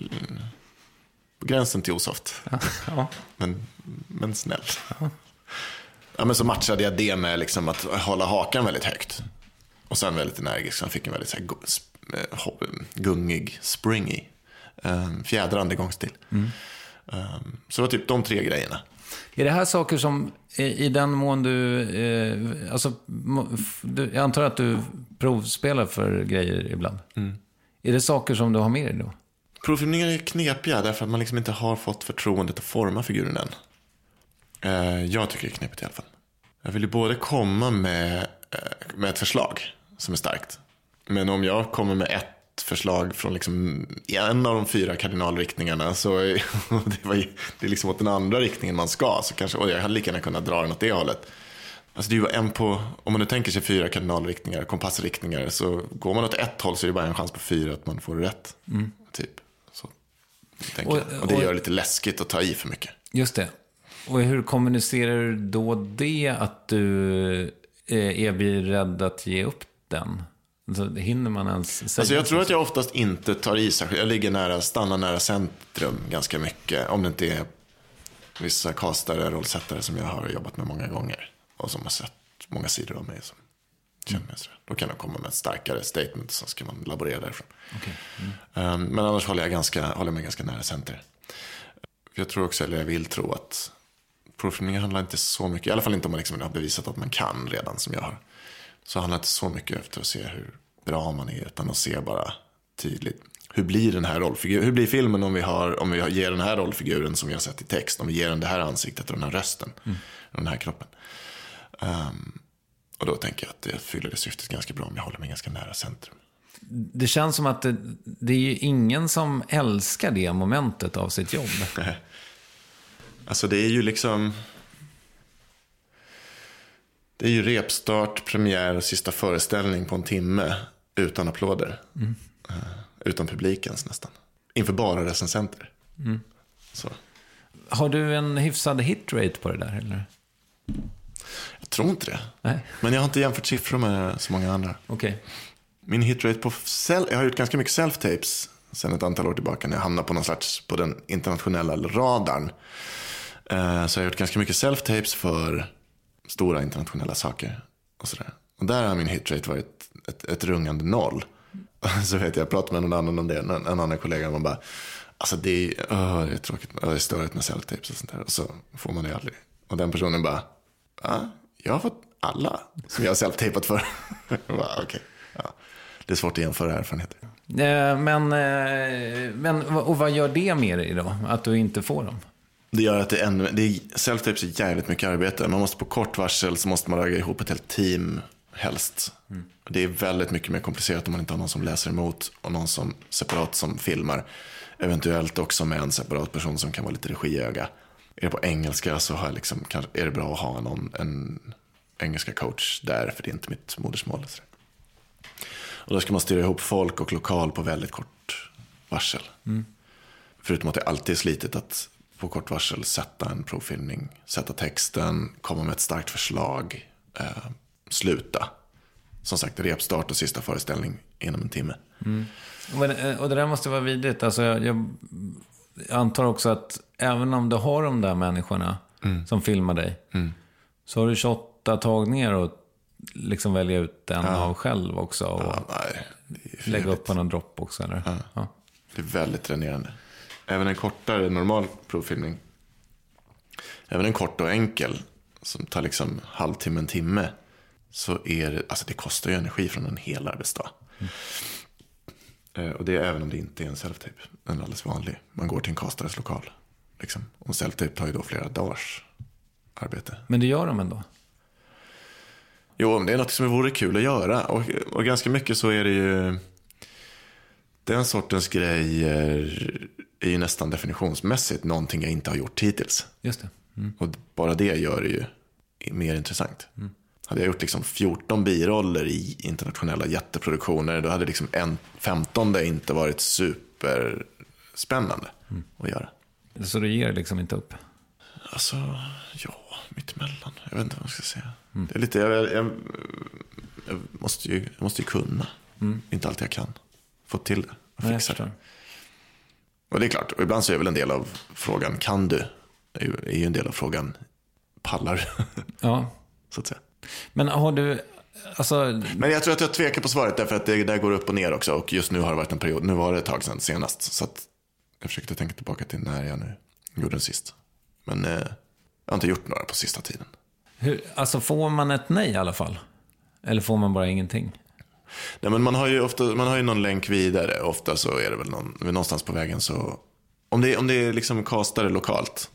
på gränsen till osoft. Ja. Ja. men, men snäll. Ja. Ja, men så matchade jag det med liksom att hålla hakan väldigt högt. Och sen väldigt energisk. Han fick en väldigt så här, gungig, springy, um, fjädrande gångstil. Mm. Um, så det var typ de tre grejerna. Är det här saker som i den mån du, eh, alltså, du, jag antar att du provspelar för grejer ibland. Mm. Är det saker som du har med dig då? Provfilmningar är knepiga därför att man liksom inte har fått förtroendet att forma figuren än. Uh, jag tycker det är knepigt i alla fall. Jag vill ju både komma med, med ett förslag som är starkt. Men om jag kommer med ett förslag från liksom en av de fyra kardinalriktningarna, så är det, var, det är liksom åt den andra riktningen man ska, så kanske, och jag hade lika gärna kunnat dra den åt det hållet. Alltså det är ju en på, om man nu tänker sig fyra kardinalriktningar, kompassriktningar, så går man åt ett håll så är det bara en chans på fyra att man får rätt. Mm. Typ. Så, och, och det gör det lite läskigt att ta i för mycket. Just det. Och hur kommunicerar du då det, att du är blir rädd att ge upp den? Så hinner man ens säga? Alltså jag tror att jag oftast inte tar i särskilt. Jag ligger nära, stannar nära centrum ganska mycket. Om det inte är vissa kastare, rollsättare som jag har jobbat med många gånger. Och som har sett många sidor av mig som känner mig sådär. Då kan jag komma med ett starkare statement, så ska man laborera därifrån. Okay. Mm. Men annars håller jag, ganska, håller mig ganska nära center. Jag tror också, eller jag vill tro att provfilmningar handlar inte så mycket, i alla fall inte om man liksom har bevisat att man kan redan, som jag har. Så handlar inte så mycket efter att se hur bra man är, utan att se bara tydligt. Hur blir den här rollfiguren? Hur blir filmen om vi, har, om vi ger den här rollfiguren som vi har sett i text? Om vi ger den det här ansiktet och den här rösten mm. och den här kroppen. Um, och då tänker jag att det fyller det syftet ganska bra om jag håller mig ganska nära centrum. Det känns som att det, det är ju ingen som älskar det momentet av sitt jobb. Alltså det är ju liksom... Det är ju repstart, premiär och sista föreställning på en timme utan applåder. Mm. Uh, utan publikens nästan. Inför bara recensenter. Mm. Så. Har du en hyfsad hitrate på det där, eller? Jag tror inte det. Nej. Men jag har inte jämfört siffror med så många andra. Okej. Okay. Min hitrate på... Self, jag har gjort ganska mycket self-tapes sedan ett antal år tillbaka. När jag hamnade på någon slags... På den internationella radarn. Uh, så jag har gjort ganska mycket self-tapes för... stora internationella saker och sådär. Och där har min hitrate varit ett, ett, ett rungande noll. Så vet jag, jag pratade med någon annan om det, en, en annan kollega, och man bara, alltså det är, oh, det är tråkigt, oh, det är störigt med self-tapes och sånt där. Och så får man det aldrig. Och den personen bara, ja, jag har fått alla som jag har self-tapat för. Okej, okay. Ja. Det är svårt att jämföra erfarenheter. Men, men, och vad gör det med dig då? Att du inte får dem? Det gör att det är, ännu, det är self-tape så jävligt mycket arbete. Man måste på kort varsel så måste man lägga ihop ett helt team helst. Mm. Det är väldigt mycket mer komplicerat om man inte har någon som läser emot och någon som separat som filmar. Eventuellt också med en separat person som kan vara lite regiöga. Är det på engelska så har jag liksom, är det bra att ha någon, en engelska coach där, för det är inte mitt modersmål. Och då ska man styra ihop folk och lokal på väldigt kort varsel. Mm. Förutom att det alltid är slitigt att på kort varsel sätta en provfilmning, sätta texten, komma med ett starkt förslag, eh, sluta. Som sagt, repstart och sista föreställning inom en timme. Mm. Och det där måste vara vidrigt. Alltså jag, jag antar också att även om du har de där människorna mm. som filmar dig mm. så har du tjugoåtta tagningar och liksom välja ut en ja. av själv också och ja, nej, lägga upp på någon dropp också. Eller? Ja. Ja. Det är väldigt tränerande. Även en kortare normal provfilmning, även en kort och enkel som tar liksom halvtimme, en timme, så är det, alltså det kostar ju energi från en hel arbetsdag. Mm. Eh, och det är även om det inte är en self-tape, en alldeles vanlig. Man går till en castares lokal. Liksom. Och self-tape tar ju då flera dagars arbete. Men det gör de ändå? Jo, om det är något som vore kul att göra. Och, och ganska mycket så är det ju... Den sortens grejer är ju nästan definitionsmässigt någonting jag inte har gjort hittills. Just det. Mm. Och bara det gör det ju mer intressant. Mm. Hade jag gjort liksom fjorton biroller i internationella jätteproduktioner, då hade liksom en femtonde inte varit superspännande mm. att göra. Så du ger liksom inte upp? Alltså, ja, mittemellan. Jag vet inte vad jag ska säga. Mm. Det är lite, jag, jag, jag, måste ju, jag måste ju kunna. Mm. Inte alltid jag kan. Få till det och fixa det. Och det är klart, och ibland så är väl en del av frågan, kan du? Det är ju en del av frågan, pallar. Ja. Så att säga. Men har du, alltså... Men jag tror att jag tvekar på svaret, därför att det där går upp och ner också. Och just nu har det varit en period, nu var det ett tag sedan senast. Så att jag försökte tänka tillbaka till när jag nu gjorde den sist. Men eh, jag har inte gjort några på sista tiden. Hur, alltså får man ett nej i alla fall? Eller får man bara ingenting? Nej, men man har ju ofta, man har ju någon länk vidare. Ofta så är det väl någon, någonstans på vägen så... Om det, om det är liksom castare lokalt,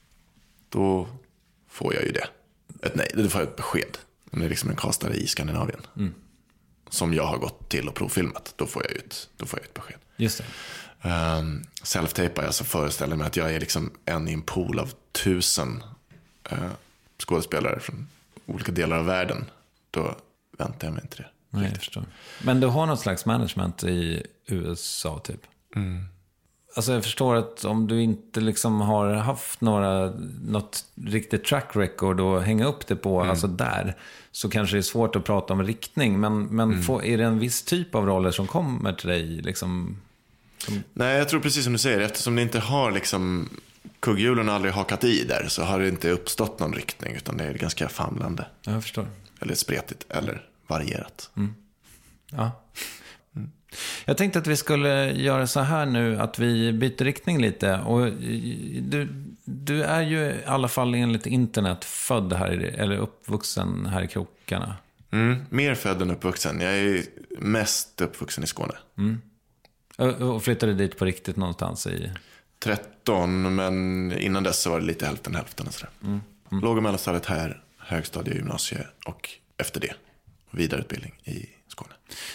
då får jag ju det. Ett nej, då får jag ett besked. Om det är liksom en castare i Skandinavien mm. som jag har gått till och provfilmat, då får jag ju ett, då får jag ett besked. Just det. Um, self-tape, jag så föreställer mig att jag är liksom en i en pool av tusen uh, skådespelare från olika delar av världen. Då väntar jag mig inte det. Nej, jag förstår. Men du har något slags management i U S A typ? Mm. Alltså jag förstår att om du inte liksom har haft några, något riktigt track record och hänga upp det på, mm. alltså där, så kanske det är svårt att prata om riktning. Men, men mm. får, är det en viss typ av roller som kommer till dig? Liksom, som... Nej, jag tror precis som du säger, eftersom det inte har liksom, kugghjulen aldrig hakat i där, så har det inte uppstått någon riktning, utan det är ganska famlande. Jag förstår. Eller spretigt, eller varierat. Mm. Ja. Mm. Jag tänkte att vi skulle göra så här nu, att vi byter riktning lite. Och du, du är ju i alla fall enligt internet född här, eller uppvuxen här i krokarna. Mm, mer född än uppvuxen. Jag är mest uppvuxen i Skåne. Mm. Och flyttade dit på riktigt någonstans i... tretton, men innan dess så var det lite hälften hälften. Och mm. Mm. Låg- och mellanstadiet här, högstadie, gymnasie och efter det vidareutbildning i Skåne.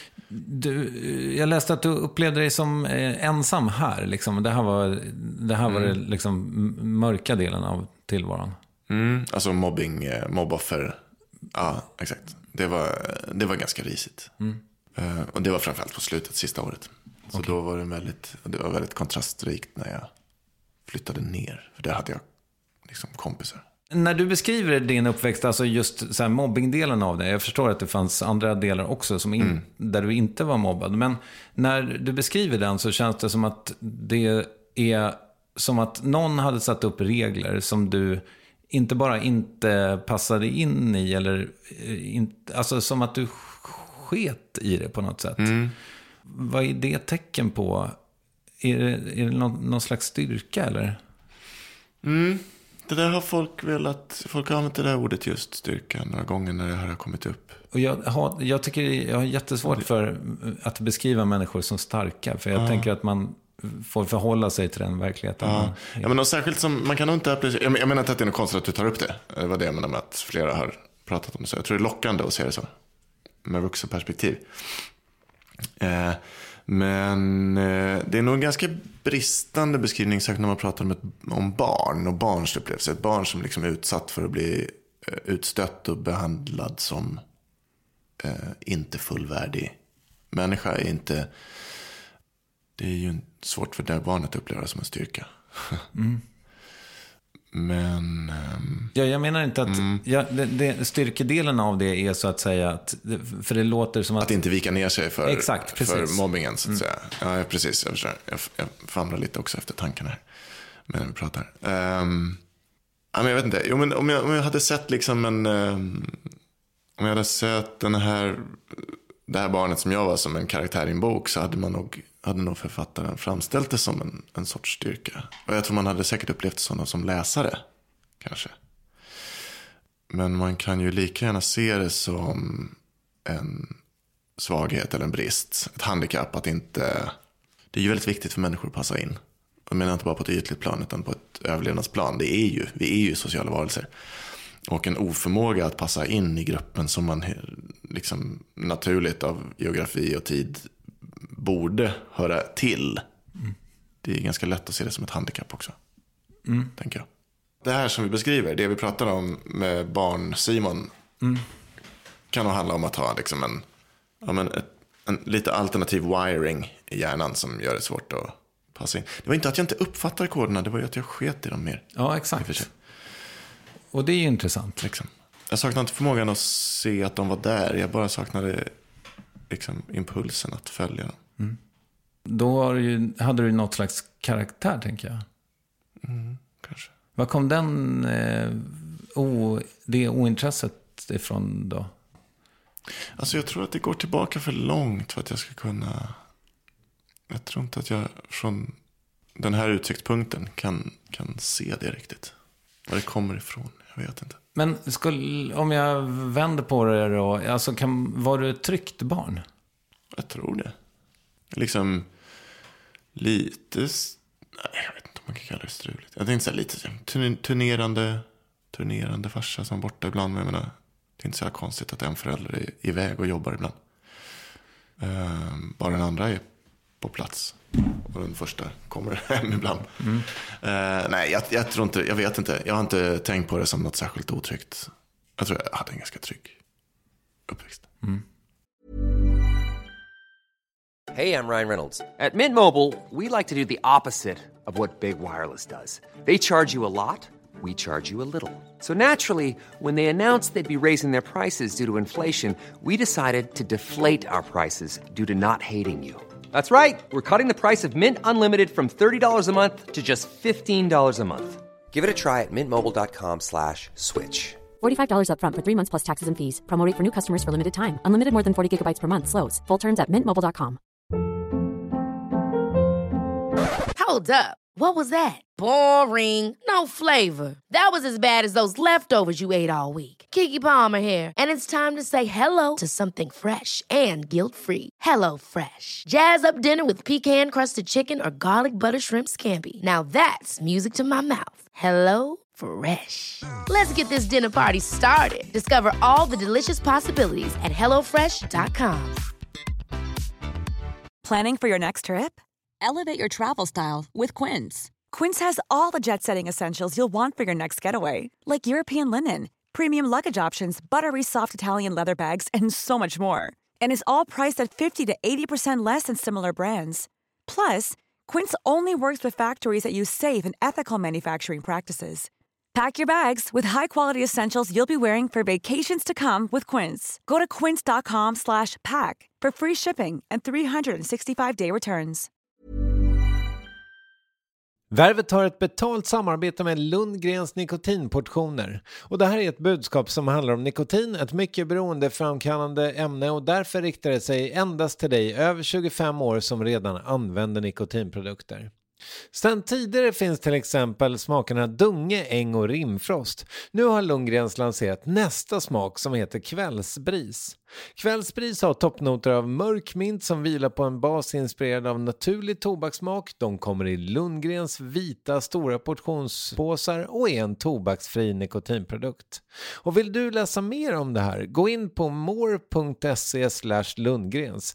Du, jag läste att du upplevde dig som eh, ensam här. Liksom. Det här var, det här var mm. det liksom mörka delen av tillvaron. Mm, alltså mobbing, eh, mobboffer. Ja, exakt. Det var, det var ganska risigt. Mm. Uh, och det var framförallt på slutet, sista året. Så okay. Då var det väldigt, det var väldigt kontrastrikt när jag flyttade ner. För där hade jag liksom kompisar. När du beskriver din uppväxt, alltså just så här mobbingdelen av det, jag förstår att det fanns andra delar också som in, mm. där du inte var mobbad, men när du beskriver den så känns det som att det är som att någon hade satt upp regler som du inte bara inte passade in i, eller inte, alltså som att du sket i det på något sätt. Mm. Vad är det tecken på? Är det, är det någon, någon slags styrka eller? Mm. Det där har folk velat, folk har använt det där ordet just, styrka, några gånger när det här har kommit upp. Och jag har, jag tycker jag har jättesvårt för att beskriva människor som starka. För jag ja. tänker att man får förhålla sig till den verkligheten. Ja, ja men och särskilt som, man kan nog inte applicera, jag menar inte att det är något konstigt att du tar upp det. Det var det jag menar med att flera har pratat om det så. Jag tror det är lockande att se det så. Med vuxenperspektiv. Eh, men eh, det är nog en ganska bristande beskrivning särskilt när man pratar om, ett, om barn och barns upplevelse. Ett barn som liksom är utsatt för att bli eh, utstött och behandlad som eh, inte fullvärdig människa är inte... Det är ju svårt för det barnet att uppleva det som en styrka. Mm. Men... Um, ja, jag menar inte att... Mm. Ja, det, det, styrkedelen av det är så att säga att... För det låter som att... Att inte vika ner sig för, exakt, för mobbingen, så att mm. säga. Ja, precis. Jag, förstår. jag, jag famlar lite också efter tanken här. Men vi pratar. Um, ja, men jag vet inte. Jo, men om, jag, om jag hade sett liksom en... Um, om jag hade sett den här... Det här barnet som jag var som en karaktär i en bok, så hade man nog... hade nog författaren framställt det som en, en sorts styrka. Och jag tror man hade säkert upplevt sådana som läsare, kanske. Men man kan ju lika gärna se det som en svaghet eller en brist. Ett handikapp att inte... Det är ju väldigt viktigt för människor att passa in. Jag menar inte bara på ett ytligt plan utan på ett överlevnadsplan. Det är ju, vi är ju sociala varelser. Och en oförmåga att passa in i gruppen som man liksom naturligt av geografi och tid borde höra till. Mm. Det är ganska lätt att se det som ett handikapp också. Mm. Tänker jag. Det här som vi beskriver, det vi pratar om med barn Simon mm. kan nog handla om att ha liksom en, ja, men ett, en lite alternativ wiring i hjärnan som gör det svårt att passa in. Det var inte att jag inte uppfattar koderna, det var ju att jag sket i dem mer. Ja, exakt. Och det är ju intressant. Liksom. Jag saknade inte förmågan att se att de var där. Jag bara saknade liksom impulsen att följa dem. Mm. Då har du ju, hade du något slags karaktär, tänker jag. Mm, kanske. Var kom den, eh, o, det ointresset ifrån då? Alltså jag tror att det går tillbaka för långt för att jag ska kunna... Jag tror inte att jag från den här utsiktspunkten kan, kan se det riktigt. Var det kommer ifrån, jag vet inte. Men skulle, om jag vänder på det då, alltså kan, var du ett tryggt barn? Jag tror det. Liksom lite, nej, jag vet inte om man kan kalla det struligt. Jag tänkte säga lite turnerande, turnerande farsa som är borta ibland. Men jag menar, det är inte så konstigt att en förälder är iväg och jobbar ibland. Uh, bara den andra är på plats. Och den första kommer hem ibland. Mm. Uh, nej, jag, jag tror inte, jag vet inte. Jag har inte tänkt på det som något särskilt otryggt. Jag tror jag hade en ganska trygg uppväxt. Mm. Hey, I'm Ryan Reynolds. At Mint Mobile, we like to do the opposite of what Big Wireless does. They charge you a lot, we charge you a little. So naturally, when they announced they'd be raising their prices due to inflation, we decided to deflate our prices due to not hating you. That's right. We're cutting the price of Mint Unlimited from thirty dollars a month to just fifteen dollars a month. Give it a try at mintmobile.com slash switch. forty-five dollars up front for three months plus taxes and fees. Promo rate for new customers for limited time. Unlimited more than forty gigabytes per month. Slows full terms at mint mobile dot com. Hold up. What was that? Boring. No flavor. That was as bad as those leftovers you ate all week. Keke Palmer here, and it's time to say hello to something fresh and guilt-free. Hello Fresh. Jazz up dinner with pecan-crusted chicken or garlic butter shrimp scampi. Now that's music to my mouth. Hello Fresh. Let's get this dinner party started. Discover all the delicious possibilities at hello fresh dot com. Planning for your next trip? Elevate your travel style with Quince. Quince has all the jet-setting essentials you'll want for your next getaway, like European linen, premium luggage options, buttery soft Italian leather bags, and so much more. And is all priced at fifty to eighty percent less than similar brands. Plus, Quince only works with factories that use safe and ethical manufacturing practices. Pack your bags with high-quality essentials you'll be wearing for vacations to come with Quince. Go to quince.com slash pack for free shipping and three sixty-five day returns. Värvet har ett betalt samarbete med Lundgrens nikotinportioner. Och det här är ett budskap som handlar om nikotin, ett mycket beroendeframkallande ämne, och därför riktar det sig endast till dig över tjugofem år som redan använder nikotinprodukter. Sedan tidigare finns till exempel smakerna Dunge, Äng och Rimfrost. Nu har Lundgrens lanserat nästa smak som heter Kvällsbris. Kvällspris har toppnoter av mörkmint som vilar på en bas inspirerad av naturlig tobakssmak. De kommer i Lundgrens vita stora portionspåsar och är en tobaksfri nikotinprodukt. Och vill du läsa mer om det här, gå in på more.se slash Lundgrens.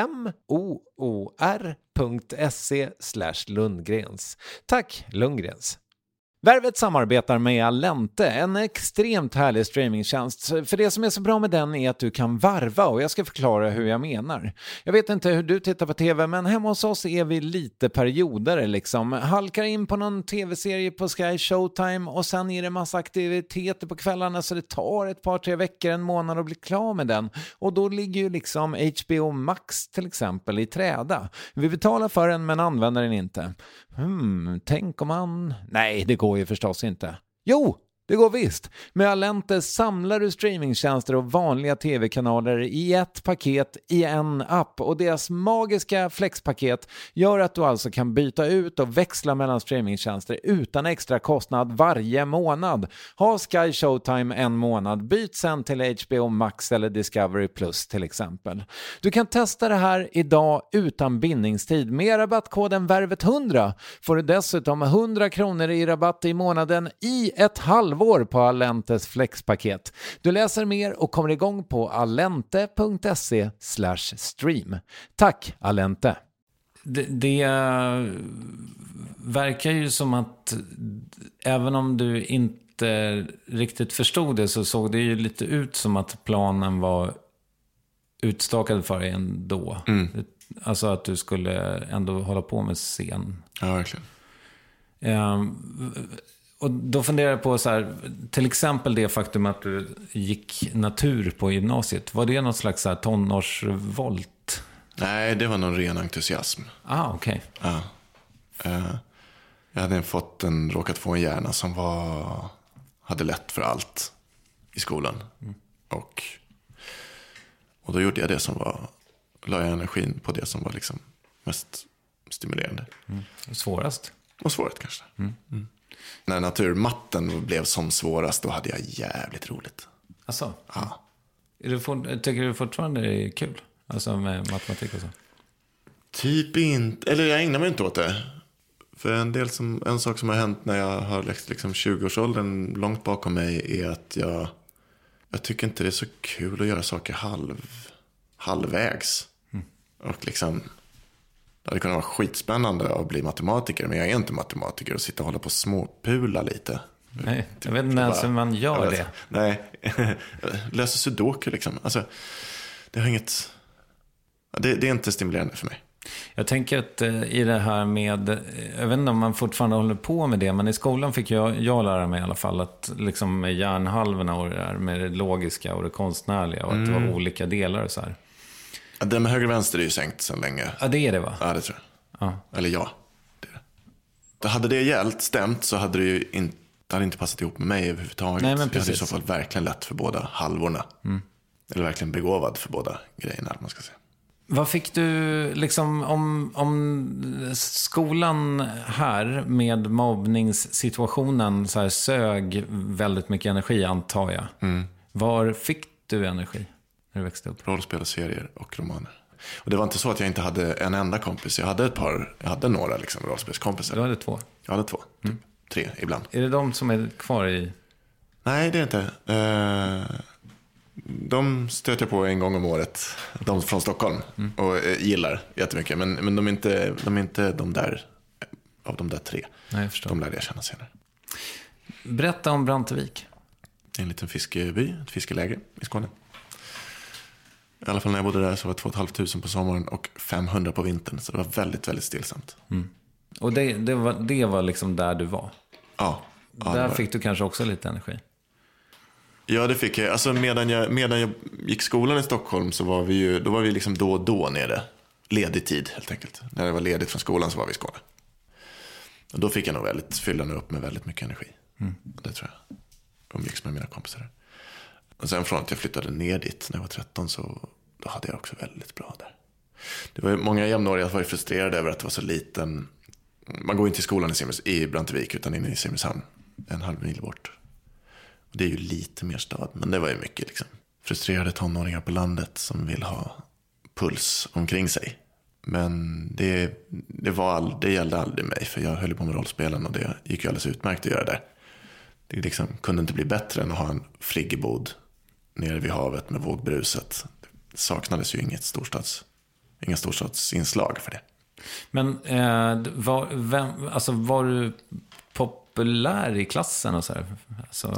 M-O-O-R.se slash Lundgrens. Tack Lundgrens. Värvet samarbetar med Allente, en extremt härlig streamingtjänst. För det som är så bra med den är att du kan varva, och jag ska förklara hur jag menar. Jag vet inte hur du tittar på tv, men hemma hos oss är vi lite perioder liksom. Halkar in på någon tv-serie på Sky Showtime och sen är det massa aktiviteter på kvällarna, så det tar ett par, tre veckor, en månad att bli klar med den. Och då ligger ju liksom H B O Max till exempel i träda. Vi betalar för den men använder den inte. Hmm, tänk om man... Nej, det går ju förstås inte. Jo, det går visst. Med Allente samlar du streamingtjänster och vanliga tv-kanaler i ett paket i en app. Och deras magiska flexpaket gör att du alltså kan byta ut och växla mellan streamingtjänster utan extra kostnad varje månad. Ha Sky Showtime en månad, byt sen till H B O Max eller Discovery Plus till exempel. Du kan testa det här idag utan bindningstid. Med rabattkoden värvet hundra får du dessutom hundra kronor i rabatt i månaden i ett halvår på Allentes flexpaket. Du läser mer och kommer igång på allente.se slash stream. Tack Allente. Det, det verkar ju som att även om du inte riktigt förstod det, så såg det ju lite ut som att planen var utstakad för dig ändå. Mm. Alltså att du skulle ändå hålla på med scen. Ja, verkligen. Um, Och då funderar jag på så här, till exempel det faktum att du gick natur på gymnasiet. Var det något slags så här tonårsvolt? Nej, det var någon ren entusiasm. Ah, okej. Okay. Ja. Uh, jag hade fått en, råkat få en hjärna som var, hade lätt för allt i skolan. Mm. Och, och då gjorde jag det som var, la jag energin på det som var liksom mest stimulerande. Mm. Svårast? Och svårast kanske. Mm. Mm. När naturmatten blev som svårast, då hade jag jävligt roligt. Alltså? Ja. Är du for, tycker du fortfarande det är kul? Alltså med matematik och så? Typ inte. Eller jag ägnar mig inte åt det. För en del som, en sak som har hänt när jag har liksom tjugoårsåldern långt bakom mig är att jag, jag tycker inte det är så kul att göra saker halv, halvvägs. Mm. Och liksom... Det hade kunnat vara skitspännande att bli matematiker, men jag är inte matematiker och sitta och hålla på och småpula lite. Nej, jag vet inte ens hur man gör det. Nej, löser sudoku liksom. Alltså, det har inget... Det, det är inte stimulerande för mig. Jag tänker att eh, i det här med... Jag vet inte om man fortfarande håller på med det, men i skolan fick jag, jag lära mig i alla fall att liksom med hjärnhalvorna och det där, med det logiska och det konstnärliga och mm. att det var olika delar och så här. Ja, det med höger och vänster är ju sänkt sedan länge. Ja, det är det va? Ja, det tror jag. Ja. Eller ja, det är det. Då hade det gällt stämt så hade det ju inte, det hade inte passat ihop med mig överhuvudtaget. Nej, men precis. Jag hade i så fall verkligen lätt för båda halvorna. Mm. Eller verkligen begåvad för båda grejerna, man ska säga. Vad fick du liksom om, om skolan här med mobbningssituationen så här sög väldigt mycket energi, antar jag. Mm. Var fick du energi när du växte upp? Rollspel, serier och romaner. Och det var inte så att jag inte hade en enda kompis. Jag hade ett par, jag hade några liksom rollspelskompisar. Du hade två? Jag hade två, typ. Mm. Tre ibland. Är det de som är kvar i? Nej, det är inte. Uh... De stöter jag på en gång om året. De från Stockholm. Mm. Och eh, gillar jättemycket. Men, men de, är inte, de är inte de där av de där tre. Nej, jag förstår. De lärde jag känna senare. Berätta om Brantevik. En liten fiskeby, ett fiskeläge i Skåne. I alla fall när jag bodde där så var det två och ett halvt tusen på sommaren och femhundra på vintern. Så det var väldigt, väldigt stillsamt. Mm. Och det, det, var, det var liksom där du var? Ja. ja där fick du kanske också lite energi? Ja, det fick jag. Alltså medan jag, medan jag gick skolan i Stockholm så var vi ju, då var vi liksom då och då nere. Ledig tid helt enkelt. När det var ledigt från skolan så var vi i Skåne. Och då fick jag nog väldigt, fylla upp med väldigt mycket energi. Mm. Det tror jag. Umgicks med mina kompisar. Och sen från att jag flyttade ner dit när jag var tretton så då hade jag också väldigt bra där. Det var många jämnåriga som var frustrerade över att det var så liten. Man går inte i skolan i, Simris, i Brantevik utan inne i Simrishamn. En halv mil bort. Det är ju lite mer stad, men det var ju mycket liksom frustrerade tonåringar på landet som vill ha puls omkring sig. Men det, det, var all, det gällde aldrig mig, för jag höll på med rollspelen och det gick ju alldeles utmärkt att göra det. Det liksom, kunde inte bli bättre än att ha en friggebod nere vid havet med vågbruset. Det saknades ju inget storstads, inga storstadsinslag för det. Men eh, var, vem, alltså, var du populär i klassen och så här? Alltså...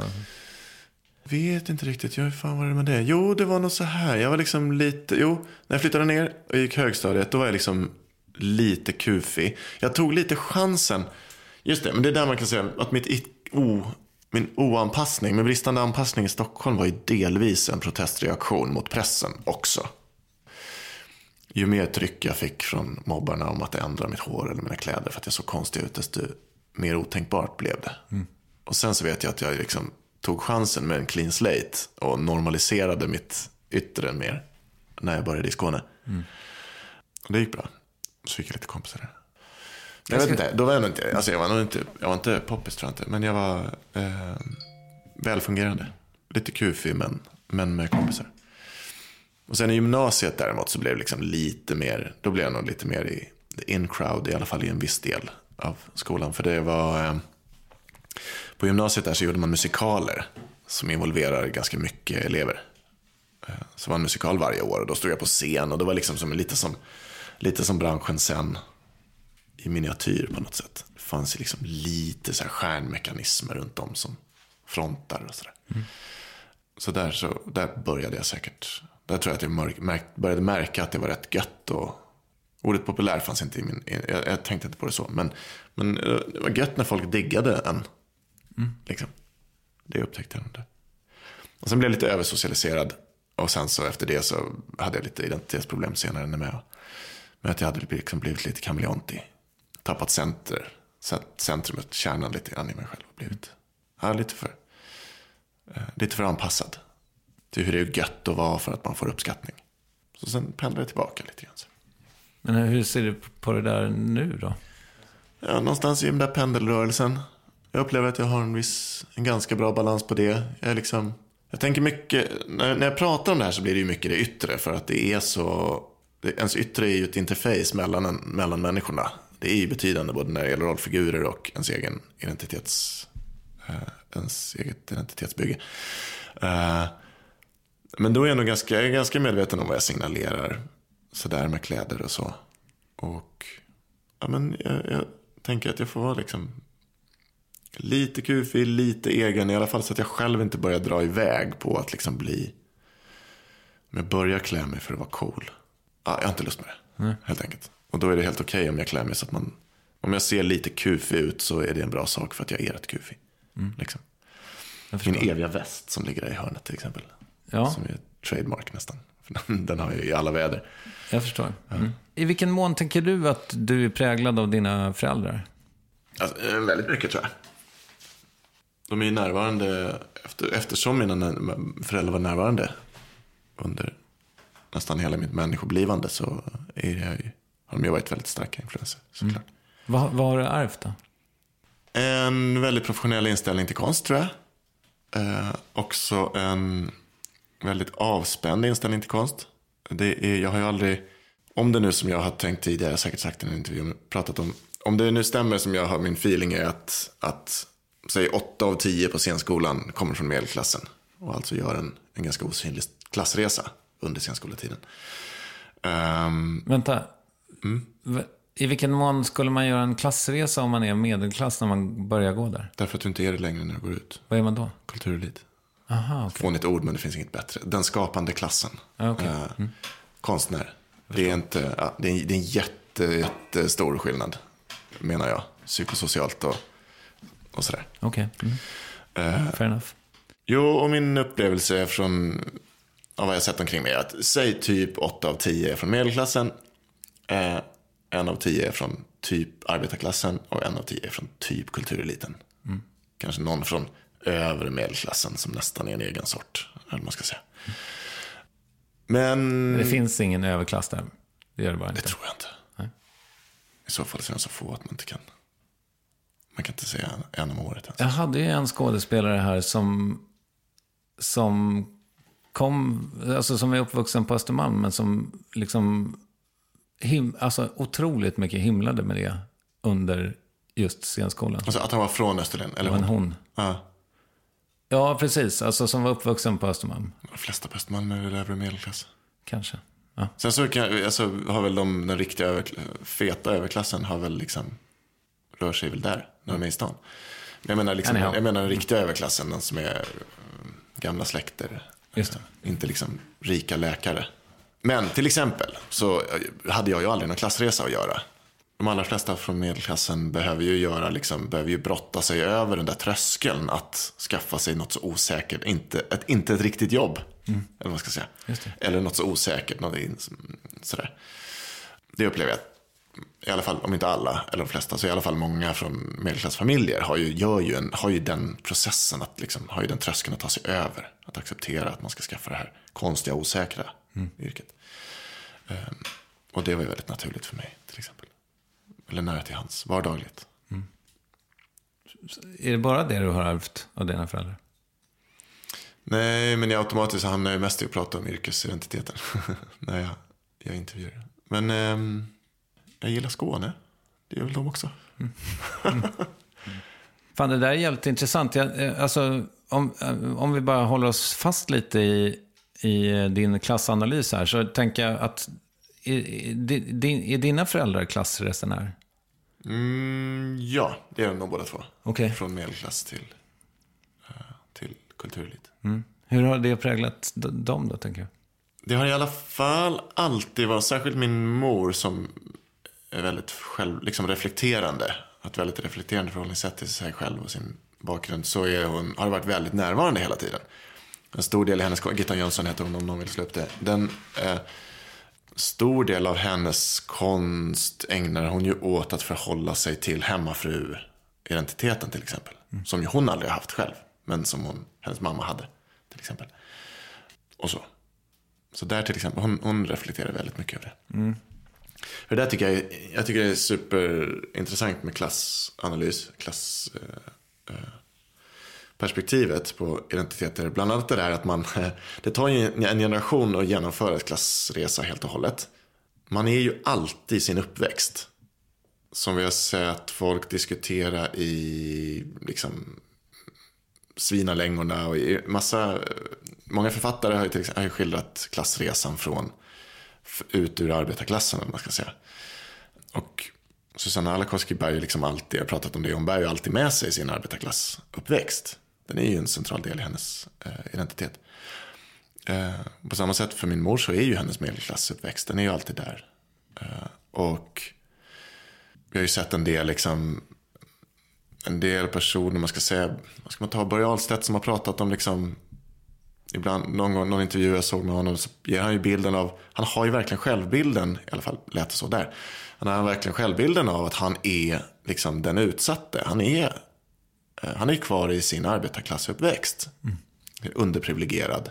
Vet inte riktigt, jag fan var det med det? Jo, det var nog så här. Jag var liksom lite, jo, när jag flyttade ner och gick högstadiet, då var jag liksom lite kufig. Jag tog lite chansen. Just det, men det är där man kan säga att mitt o, min oanpassning, min bristande anpassning i Stockholm var ju delvis en protestreaktion mot pressen också. Ju mer tryck jag fick från mobbarna om att ändra mitt hår eller mina kläder för att jag såg konstig ut, desto mer otänkbart blev det. Mm. Och sen så vet jag att jag liksom tog chansen med en clean slate och normaliserade mitt yttre mer när jag började i Skåne. Mm. Och det gick bra. Så fick jag lite kompisar där. Jag, jag vet ska... inte, då var jag nog inte, alltså jag var nog inte, jag var inte poppis tror jag inte, men jag var eh, välfungerande. Lite kufig men, men med kompisar. Och sen i gymnasiet däremot så blev det liksom lite mer, då blev jag nog lite mer i the in crowd, i alla fall i en viss del av skolan. För det var... Eh, På gymnasiet där så gjorde man musikaler som involverar ganska mycket elever. Så var en musikal varje år och då stod jag på scen och det var liksom som, lite, som, lite som branschen sen i miniatyr på något sätt. Det fanns liksom lite så här stjärnmekanismer runt om som frontar och sådär. Mm. Så där, så där började jag säkert, där tror jag att jag märk, märk, började märka att det var rätt gött och ordet populär fanns inte i min, jag, jag tänkte inte på det så, men, men det var gött när folk diggade en. Mm. Liksom. Det upptäckte jag inte. Och sen blev jag lite översocialiserad. Och sen så efter det så hade jag lite identitetsproblem senare än med. Men att jag hade liksom blivit lite kameleontig. Tappat center, centrumet, kärnan lite grann i mig själv. Blivit ja, lite, för, eh, lite för anpassad till hur det är gött att vara för att man får uppskattning. Så sen pendlade jag tillbaka lite grann. Men hur ser du på det där nu då? Ja, någonstans i den där pendelrörelsen. Jag upplever att jag har en viss, en ganska bra balans på det. Jag, är liksom, jag tänker mycket, när, när jag pratar om det här så blir det ju mycket det yttre. För att det är så, det, ens yttre är ju ett interface mellan, en, mellan människorna. Det är ju betydande både när det gäller rollfigurer och ens egen identitets, eh, ens eget identitetsbygge. Eh, men då är jag nog ganska, jag är ganska medveten om vad jag signalerar. Så där med kläder och så. Och ja, men jag, jag tänker att jag får vara liksom lite kufig, lite egen i alla fall, så att jag själv inte börjar dra iväg på att liksom bli, men jag börjar klä mig för att vara cool. Ja, jag har inte lust med det, mm. helt enkelt. Och då är det helt okej okay om jag klär mig så att man, om jag ser lite kufig ut så är det en bra sak för att jag är rätt kufig. Mm. Liksom. Min eviga väst som ligger där i hörnet till exempel. Ja. Som är trademark nästan. Den har jag i alla väder. Jag förstår. Mm. I vilken mån tänker du att du är präglad av dina föräldrar? Alltså, väldigt mycket tror jag. De är ju närvarande, efter, eftersom mina föräldrar var närvarande under nästan hela mitt människoblivande, så är jag ju, har de ju varit väldigt starka influenser, såklart. Mm. Vad, vad har du ärvt då? En väldigt professionell inställning till konst, tror jag. Eh, också en väldigt avspänd inställning till konst. Det är, jag har ju aldrig, om det nu som jag har tänkt tidigare, jag har säkert sagt i en intervju, pratat om, om det nu stämmer som jag har, min feeling är att, att säg åtta av tio på scenskolan kommer från medelklassen och alltså gör en, en ganska osynlig klassresa under scenskoletiden. Um, Vänta, mm? I vilken mån skulle man göra en klassresa om man är medelklass när man börjar gå där? Därför att du inte är det längre när du går ut. Vad är man då? Kulturelit. Aha, okay. Fånigt ord, men det finns inget bättre. Den skapande klassen. Okay. Uh, mm. Konstnär. Det är, inte, ja, det, är en, det är en jätte, jättestor skillnad, menar jag. Psykosocialt och, och sådär. Okej. Okay. Mm. Uh, Fair enough. Jo, och min upplevelse från av vad jag sett omkring mig är att säg typ åtta av tio är från medelklassen. Uh, en av tio är från typ arbetarklassen och en av tio är från typ kultureliten. Mm. Kanske någon från övre medelklassen som nästan är en egen sort, eller man ska säga. Men det finns ingen överklass där. Det gör det bara inte. Det tror jag inte. Nej. I så fall är det så få att man inte kan. Man kan inte säga en, en om året ens. Jag hade ju en skådespelare här som som kom, alltså som är uppvuxen på Östermalm, men som liksom him, alltså otroligt mycket himlade med det under just scenskolan. Alltså att han var från Österlen? Eller hon? hon. Ja. Ja, precis. Alltså som var uppvuxen på Östermalm. De flesta på Östermalm är väl övre medelklass. Kanske. Ja. Sen så kan, alltså, har väl de, den riktiga över, feta överklassen har väl liksom, rör sig väl där när de är i stan. Men jag menar, liksom, jag menar den riktiga överklassen, den som är gamla släkter. Just det. Inte liksom rika läkare. Men till exempel så hade jag ju aldrig någon klassresa att göra. De allra flesta från medelklassen behöver ju göra liksom, behöver ju brotta sig över den där tröskeln att skaffa sig något så osäkert, inte ett, inte ett riktigt jobb. Mm. Eller vad man ska säga. Just det. Eller något så osäkert, något sådär. Det upplever jag, i alla fall, om inte alla eller de flesta, så i alla fall många från medelklassfamiljer har ju, gör ju en, har ju den processen att liksom, har ju den tröskeln att ta sig över, att acceptera att man ska skaffa det här konstiga, osäkra mm. yrket. Um, och det var ju väldigt naturligt för mig till exempel. Eller nära till hans, vardagligt. Mm. Är det bara det du har ärvt av dina föräldrar? Nej, men jag automatiskt hamnar ju mest i att prata om yrkesidentiteten när jag, jag intervjuar. Men um, jag gillar Skåne. Det gör väl de också. Mm. Mm. Fan, det där är jävligt intressant. Jag, alltså, om, om vi bara håller oss fast lite i, i din klassanalys här, så tänker jag att är, är dina föräldrar klassresenär? Mm, ja, det är de nog båda två. Okay. Från medelklass till, till kulturligt. Mm. Hur har det präglat dem då, tänker jag? Det har i alla fall alltid varit, särskilt min mor som är väldigt själv, liksom reflekterande, ett väldigt reflekterande förhållningssätt till sig själv och sin bakgrund, så är hon, har varit väldigt närvarande hela tiden. En stor del i hennes, Gittan Jönsson heter hon om någon vill slå upp det, den eh, stor del av hennes konst ägnar hon ju åt att förhålla sig till hemmafru-identiteten till exempel, mm. som ju hon aldrig har haft själv, men som hon, hennes mamma hade till exempel. Och så. Så där till exempel, hon, hon reflekterar väldigt mycket över det. Mm. För det där tycker jag, jag tycker det är superintressant med klassanalys, klass, eh, eh, perspektivet på identiteter. Bland annat det där att man, det tar ju en generation att genomföra ett klassresa helt och hållet. Man är ju alltid sin uppväxt. Som vi har sett folk diskutera i liksom Svinalängorna och i massa, många författare har ju, till exempel, har ju skildrat klassresan från ut ur arbetarklassen, eller man ska säga. Och Susanna Alakoski-Berg är liksom alltid, jag har pratat om det, hon bär ju alltid med sig sin arbetarklassuppväxt. Den är ju en central del i hennes eh, identitet. Eh, på samma sätt för min mor så är ju hennes medelklassuppväxt, den är ju alltid där. Eh, och vi har ju sett en del liksom, en del personer, man ska säga, vad ska man ta, Börje Ahlstedt som har pratat om liksom, ibland, någon gång, någon intervju jag såg med honom, så ger han ju bilden av, han har ju verkligen självbilden, i alla fall lät det så där, han har verkligen självbilden av att han är liksom den utsatte, han är han är kvar i sin arbetarklassuppväxt, mm. underprivilegierad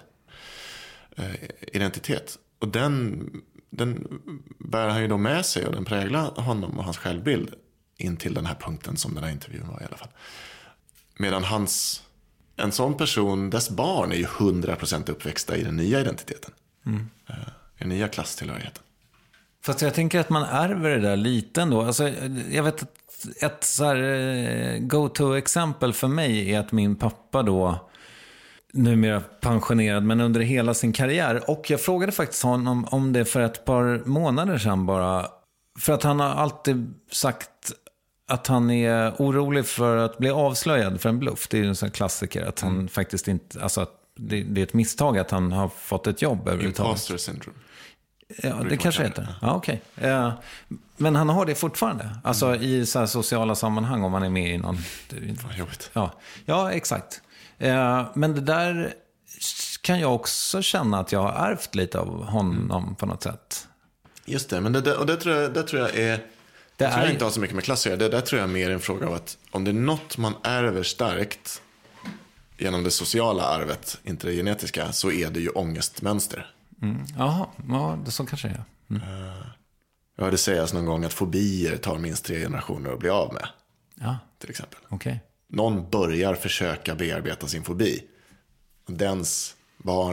eh, identitet, och den, den bär han ju då med sig, och den präglar honom och hans självbild in till den här punkten som den här intervjun var i alla fall. Medan hans, en sån person, dess barn är ju hundra procent uppväxta i den nya identiteten. Mm. I den nya klasstillhörigheten. Fast jag tänker att man ärver det där lite ändå. Alltså, jag vet att ett så här go-to-exempel för mig är att min pappa då, numera pensionerad, men under hela sin karriär. Och jag frågade faktiskt honom om det för ett par månader sedan bara. För att han har alltid sagt att han är orolig för att bli avslöjad för en bluff. Det är ju en sån klassiker att han mm. faktiskt inte, alltså att det, det är ett misstag att han har fått ett jobb överhuvudtaget. Imposter syndrome. Ja, det kanske heter. Ja, okej. Okay. Ja, men han har det fortfarande. Alltså mm. i så här sociala sammanhang, om man är med i någon... Vad jobbigt. Ja, ja, exakt. Men det där kan jag också känna att jag har ärvt lite av honom mm. på något sätt. Just det, men det, och det tror jag, det tror jag är... Det jag tror är... jag inte har så mycket med klass att göra. Det där tror jag är mer en fråga av att om det är något man ärver starkt genom det sociala arvet, inte det genetiska, så är det ju ångestmönster. Mm. Jaha, ja, det så kanske är. Mm. Jag hörde sägas någon gång att fobier tar minst tre generationer att bli av med. Ja. Till exempel. Okay. Någon börjar försöka bearbeta sin fobi. Dens barn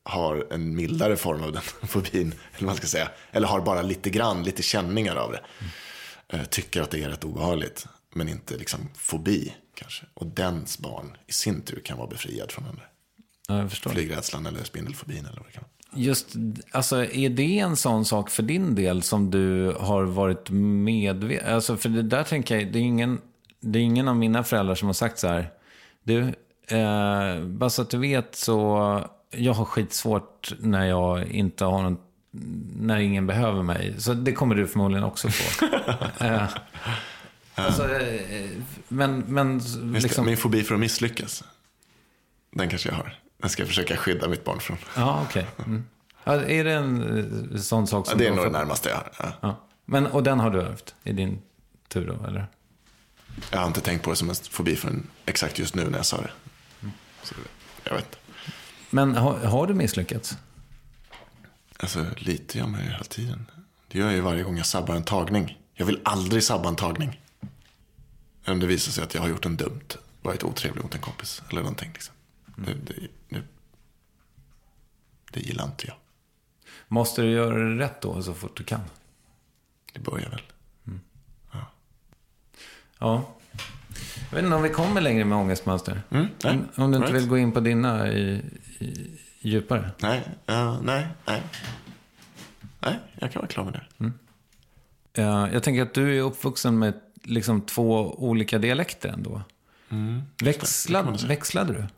har en mildare form av den fobin, eller vad man ska säga, eller har bara lite grann, lite känningar av det. Mm. Tycker att det är rätt obehagligt, men inte liksom fobi kanske. Och dens barn i sin tur kan vara befriad från den där. Ja, jag förstår. Flygrädslan eller spindelfobin eller vad det kan vara. Just, alltså, är det en sån sak för din del som du har varit medveten? Alltså, för det där tänker jag, det är ingen, det är ingen av mina föräldrar som har sagt så här, du, eh, bara så att du vet så, jag har skitsvårt när jag inte har någon, när ingen behöver mig. Så det kommer du förmodligen också få. eh, alltså, eh, men, men liksom... Min fobi för att misslyckas, den kanske jag har. Den ska jag försöka skydda mitt barn från. Ja, okej. Okay. Mm. Ja, är det en sån sak som... Ja, det är nog det närmaste jag har. Ja. Ja. Men, och den har du ärvt i din tur då, eller? Jag har inte tänkt på det som en fobi förrän exakt just nu när jag sa det. Mm. Så jag vet. Men har, har du misslyckats? Alltså, lite gör man ju hela tiden. Det gör jag ju varje gång jag sabbar en tagning. Jag vill aldrig sabba en tagning. Om det visar sig att jag har gjort en dumt. Varit otrevlig mot en kompis eller någonting liksom. Mm. Det, det, det, det gillar inte jag. Måste du göra det rätt då så fort du kan? Det börjar väl. Mm. Ja. Ja. Jag vet inte om vi kommer längre med ångestmönster. Mm. Om, om du inte right. vill gå in på dina i, i, djupare. Nej, uh, nej, nej. Nej, jag kan vara klar med det. Mm. Uh, jag tänker att du är uppvuxen med liksom två olika dialekter ändå. Mm. Växlade, växlade du?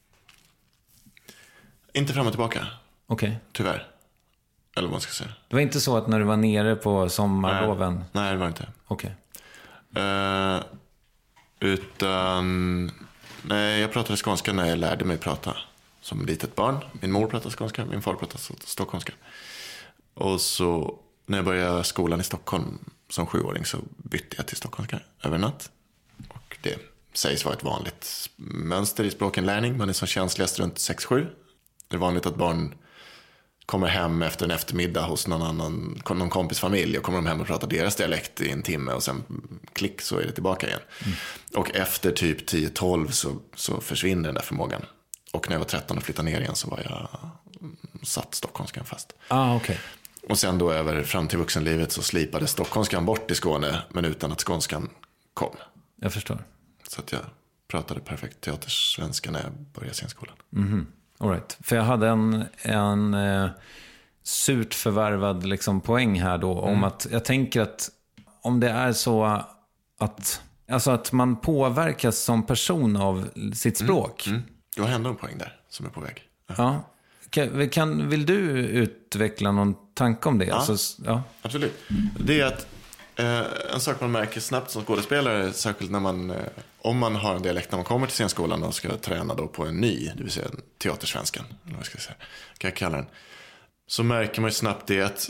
Inte fram och tillbaka. Okej. Okay. Tyvärr. Eller vad man ska säga. Det var inte så att när du var nere på sommarloven? Nej, nej det var inte. Okej. Okay. Uh, utan... Nej, jag pratade skånska när jag lärde mig prata. Som litet barn. Min mor pratade skånska, min far pratade stockholmska. Och så när jag började skolan i Stockholm som sjuåring så bytte jag till stockholmska över natt. Och det sägs vara ett vanligt mönster i språkinlärning. Man är som känsligast runt sex sju. Det är vanligt att barn kommer hem efter en eftermiddag hos någon annan, någon kompis familj och kommer de hem och pratar deras dialekt i en timme och sen klick så är det tillbaka igen. Mm. Och efter typ tio tolv så, så försvinner den där förmågan. Och när jag var tretton och flyttade ner igen så var jag satt stockholmskan fast. Ah, okay. Och sen då över fram till vuxenlivet så slipade stockholmskan bort i Skåne men utan att skånskan kom. Jag förstår. Så att jag pratade perfekt teatersvenska när jag började scenskolan. Mhm. All right. För jag hade en, en eh, surt förvärvad liksom, poäng här då. Mm. Om att jag tänker att om det är så att, alltså att man påverkas som person av sitt språk. Mm. Mm. Jag har ändå en poäng där som är på väg. Ja. ja. Kan, kan, vill du utveckla någon tanke om det? Ja, alltså, ja. Absolut. Det är att eh, en sak man märker snabbt som skådespelare, särskilt när man, eh, om man har en dialekt när man kommer till scenskolan och ska träna då på en ny, det vill säga teatersvenskan, eller vad ska jag säga, kan jag kalla den, så märker man ju snabbt det att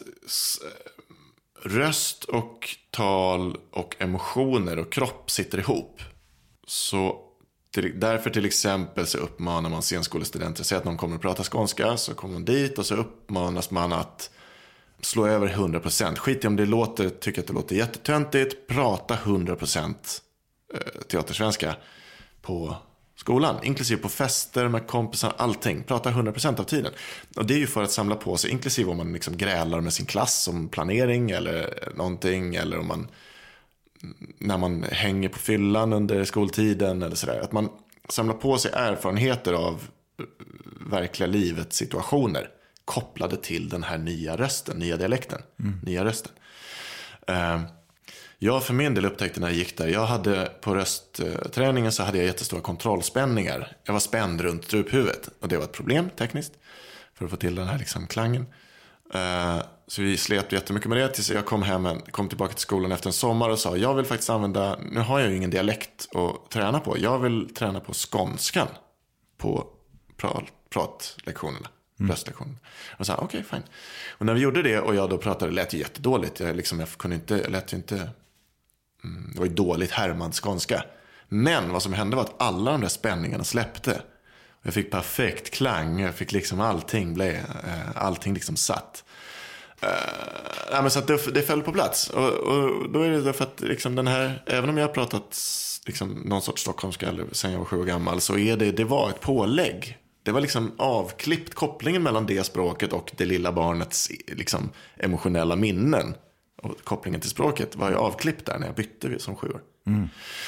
röst och tal och emotioner och kropp sitter ihop. Så till, därför till exempel så uppmanar man scenskolestudenter, säg att någon kommer att prata skånska, så kommer man dit och så uppmanas man att slå över hundra procent. Skit i om det låter, tycker att det låter jättetöntigt, prata hundra procent teatersvenska på skolan, inklusive på fester med kompisar, allting, prata hundra procent av tiden. Och det är ju för att samla på sig, inklusive om man liksom grälar med sin klass om planering eller någonting, eller om man när man hänger på fyllan under skoltiden eller sådär, att man samlar på sig erfarenheter av verkliga livets situationer kopplade till den här nya rösten, nya dialekten, mm. nya rösten. Uh, jag för min del upptäckte när jag gick där, jag hade på röstträningen så hade jag jättestora kontrollspänningar. Jag var spänd runt struphuvudet och det var ett problem tekniskt för att få till den här liksom klangen. Uh, så vi slet jättemycket med det tills jag kom hem, kom tillbaka till skolan efter en sommar och sa, jag vill faktiskt använda, nu har jag ju ingen dialekt att träna på, jag vill träna på skånskan på prat, pratlektionerna. Mm. Röstlektionen. Och så okej, okay, fine. Och när vi gjorde det och jag då pratade, lät ju jättedåligt. Jag, liksom, jag kunde inte, jag lät ju inte, mm, det var ju dåligt härmad skånska. Men vad som hände var att alla de där spänningarna släppte. Och jag fick perfekt klang, jag fick liksom allting, blev, eh, allting liksom satt. Uh, ja, men så att det, det föll på plats. Och, och då är det därför att liksom den här, även om jag har pratat liksom någon sorts stockholmska eller sen jag var sju år gammal, så är det, det var ett pålägg det var liksom avklippt, kopplingen mellan det språket och det lilla barnets liksom emotionella minnen. Och kopplingen till språket var ju avklippt där när jag bytte som sju år. Mm.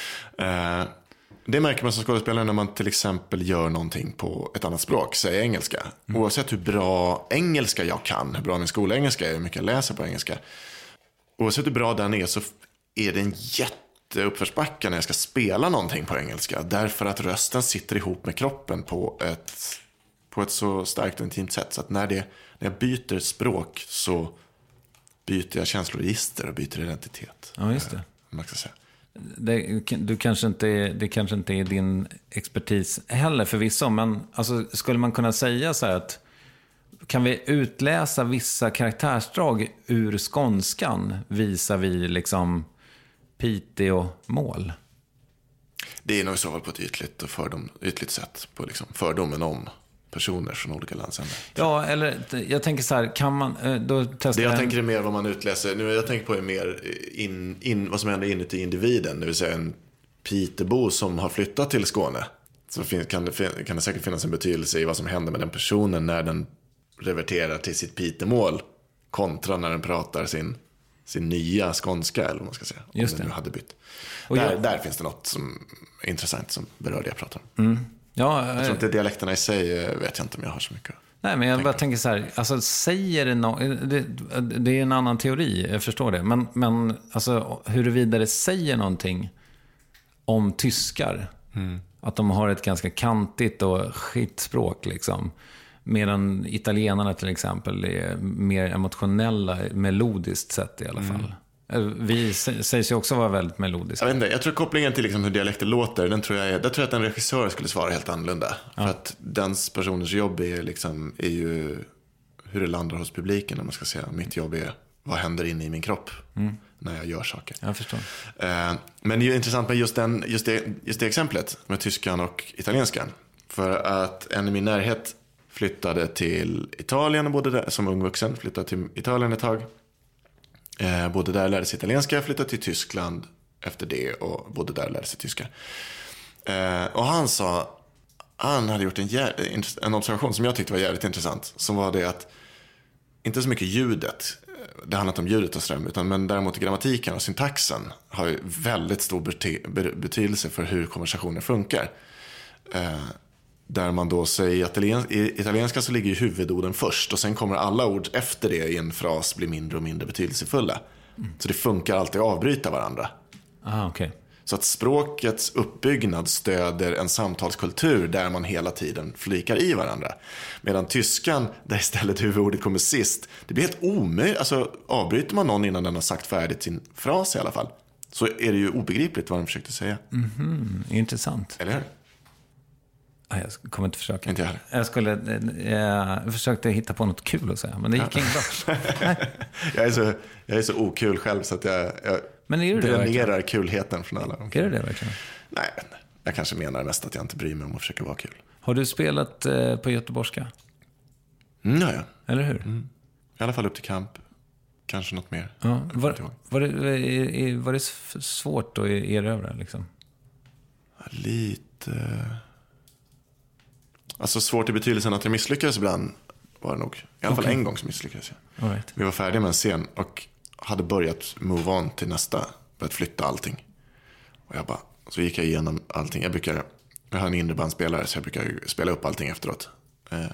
Eh, det märker man som skådespelare när man till exempel gör någonting på ett annat språk, säger engelska. Mm. Oavsett hur bra engelska jag kan, hur bra min skolengelska är, hur mycket jag läser på engelska. Oavsett hur bra den är så är det en jätteuppförsbacka när jag ska spela någonting på engelska. Därför att rösten sitter ihop med kroppen på ett, på ett så starkt och intimt sätt. Så att när, det, när jag byter språk så byter jag känsloregister och byter identitet. Ja, just det. Man ska säga. Det, du kanske inte är, det kanske inte är din expertis heller förvisso, men alltså, skulle man kunna säga så här att kan vi utläsa vissa karaktärsdrag ur skånskan visar vi liksom Piteå-mål? Det är nog så på ett ytligt, och fördom, ytligt sätt på liksom fördomen om personer från olika landsändar. Ja, eller jag tänker så här, kan man då testa. Det jag en... tänker är mer vad man utläser. Nu jag tänker på är mer in, in, vad som händer inuti individen, det vill säga en Pitebo som har flyttat till Skåne. Så fin, kan, det, kan det säkert finnas en betydelse i vad som händer med den personen när den reverterar till sitt Pitemål kontra när den pratar sin sin nya skånska, eller vad man ska säga, om Just den det. nu hade bytt. Och där, jag... där finns det något som är intressant som berör det jag pratar om. Mm. Ja, jag tror inte dialekterna i sig vet jag inte om jag har så mycket. Nej, men jag tänka. bara tänker så här, alltså säger det no... det, det är en annan teori, jag förstår det, men, men alltså huruvida det säger någonting om tyskar, mm. att de har ett ganska kantigt och skitspråk liksom, medan italienarna till exempel är mer emotionella, melodiskt sett i alla fall. Mm. Vi sägs ju också vara väldigt melodiska. Jag vet inte, jag tror kopplingen till liksom hur dialekter låter, den tror jag är, där tror jag att en regissör skulle svara helt annorlunda. Ja. För att dens personers jobb är, liksom, är ju hur det landar hos publiken, om man ska säga. Mitt jobb är vad händer inne i min kropp mm. när jag gör saker. Jag förstår. Eh, men det är ju intressant med just, den, just, det, just det exemplet med tyskan och italienskan. För att en i min närhet flyttade till Italien och bodde där, som ung vuxen, flyttade till Italien ett tag. Eh, bodde där, lärde sig italienska, flyttade till Tyskland efter det och bodde där och lärde sig tyska. Eh, och han sa, han hade gjort en, jä- en observation som jag tyckte var jävligt intressant. Som var det att, inte så mycket ljudet, det handlar inte om ljudet och ström, utan men däremot grammatiken och syntaxen har ju väldigt stor bety- betydelse för hur konversationer funkar. Eh, Där man då säger att i italienska så ligger ju huvudorden först och sen kommer alla ord efter det i en fras bli mindre och mindre betydelsefulla. Mm. Så det funkar alltid att avbryta varandra. Ah, okay. Så att språkets uppbyggnad stöder en samtalskultur där man hela tiden flikar i varandra. Medan tyskan, där istället huvudordet kommer sist, det blir helt omöjligt. Alltså avbryter man någon innan den har sagt färdigt sin fras i alla fall, så är det ju obegripligt vad den försökte säga. Mm-hmm. Intressant. Eller hur? Jag kommer inte försöka. Inte jag. Jag skulle, jag försökte hitta på något kul att säga, men det gick inte bra. jag, är så, jag är så okul själv så att jag, jag men är dränerar kulheten från alla. Är det det verkligen? Nej, jag kanske menar mest att jag inte bryr mig om att försöka vara kul. Har du spelat eh, på göteborgska? Mm, ja, ja. Eller hur? Mm. I alla fall upp till kamp. Kanske något mer. Ja. Var, var, det, var det svårt att erövra liksom? Lite... Alltså svårt i betydelsen att jag misslyckades ibland var det nog. I alla okay. fall en gång så misslyckades jag. All right. Vi var färdiga med en scen och hade börjat move on till nästa. Börjat flytta allting. Och jag bara, så gick jag igenom allting. Jag brukar, jag har en innebandyspelare så jag brukar spela upp allting efteråt. Eh,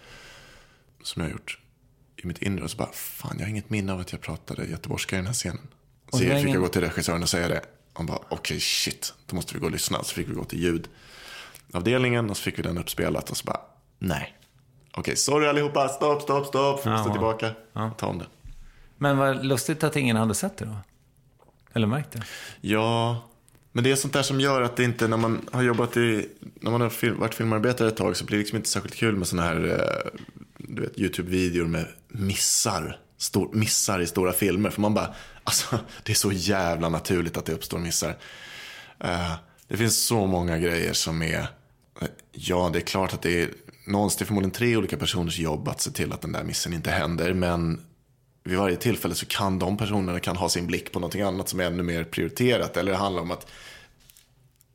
som jag har gjort i mitt inre. Och så bara, fan jag har inget minne av att jag pratade göteborgska i den här scenen. Så jag fick ingen... jag gå till regissören och säga det. Han bara, okej okay, shit, då måste vi gå och lyssna. Så fick vi gå till ljudavdelningen och så fick vi den uppspelat och så bara, nej. Okej, okay, sorry allihopa, stopp, stopp, stopp. Får stå tillbaka, ja. Ta om det. Men vad lustigt att ingen hade sett det då? Eller märkt det? Ja, men det är sånt där som gör att det inte, när man har jobbat i, när man har film, varit filmarbetare ett tag så blir det liksom inte särskilt kul med såna här, du vet, YouTube-videor med missar. Stor, missar i stora filmer. För man bara, alltså det är så jävla naturligt att det uppstår missar. Uh, det finns så många grejer som är, uh, ja det är klart att det är någonstans, det är förmodligen tre olika personers jobb att se till att den där missen inte händer. Men vid varje tillfälle så kan de personerna kan ha sin blick på någonting annat som är ännu mer prioriterat. Eller det handlar om att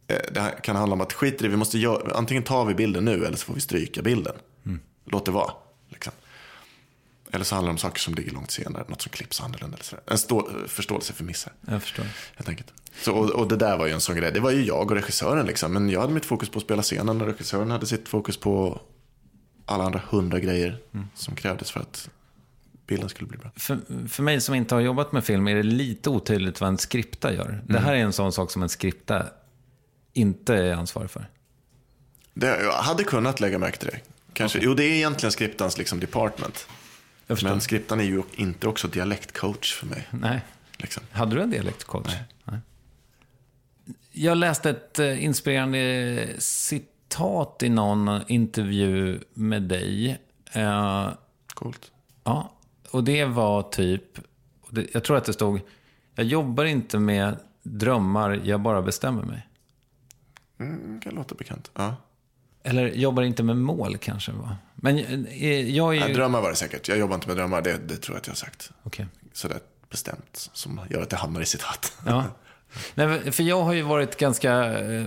det här kan handla om att skit i det, vi måste göra, antingen tar vi bilden nu eller så får vi stryka bilden. Mm. Låt det vara. Liksom. Eller så handlar det om saker som ligger långt senare, något som klipps annorlunda. Eller så. En stå, förståelse för missar. Jag förstår. Helt enkelt. Så, och, och det där var ju en sån grej. Det var ju jag och regissören liksom. Men jag hade mitt fokus på att spela scenen och regissören hade sitt fokus på alla andra hundra grejer mm. som krävdes för att bilden skulle bli bra. För, för mig som inte har jobbat med film är det lite otydligt vad en skripta gör. Mm. Det här är en sån sak som en skripta inte är ansvarig för. Det, jag hade kunnat lägga märke till det. Kanske. Okay. Jo, det är egentligen skriptans liksom department. Men skriptan är ju inte också dialektcoach för mig. Nej. Liksom. Hade du en dialektcoach? Nej. Nej. Jag läste ett uh, inspirerande citat i någon intervju med dig. Uh, Coolt. Ja, och det var typ, det, jag tror att det stod, jag jobbar inte med drömmar, jag bara bestämmer mig. Mm, kan låta bekant, ja. Eller jobbar inte med mål kanske, va? Men jag är ju... Ja, drömmar var det säkert, jag jobbar inte med drömmar, det, det tror jag att jag har sagt. Okej. Sådär bestämt, som gör att det hamnar i citat. Ja, nej, för jag har ju varit ganska, eh,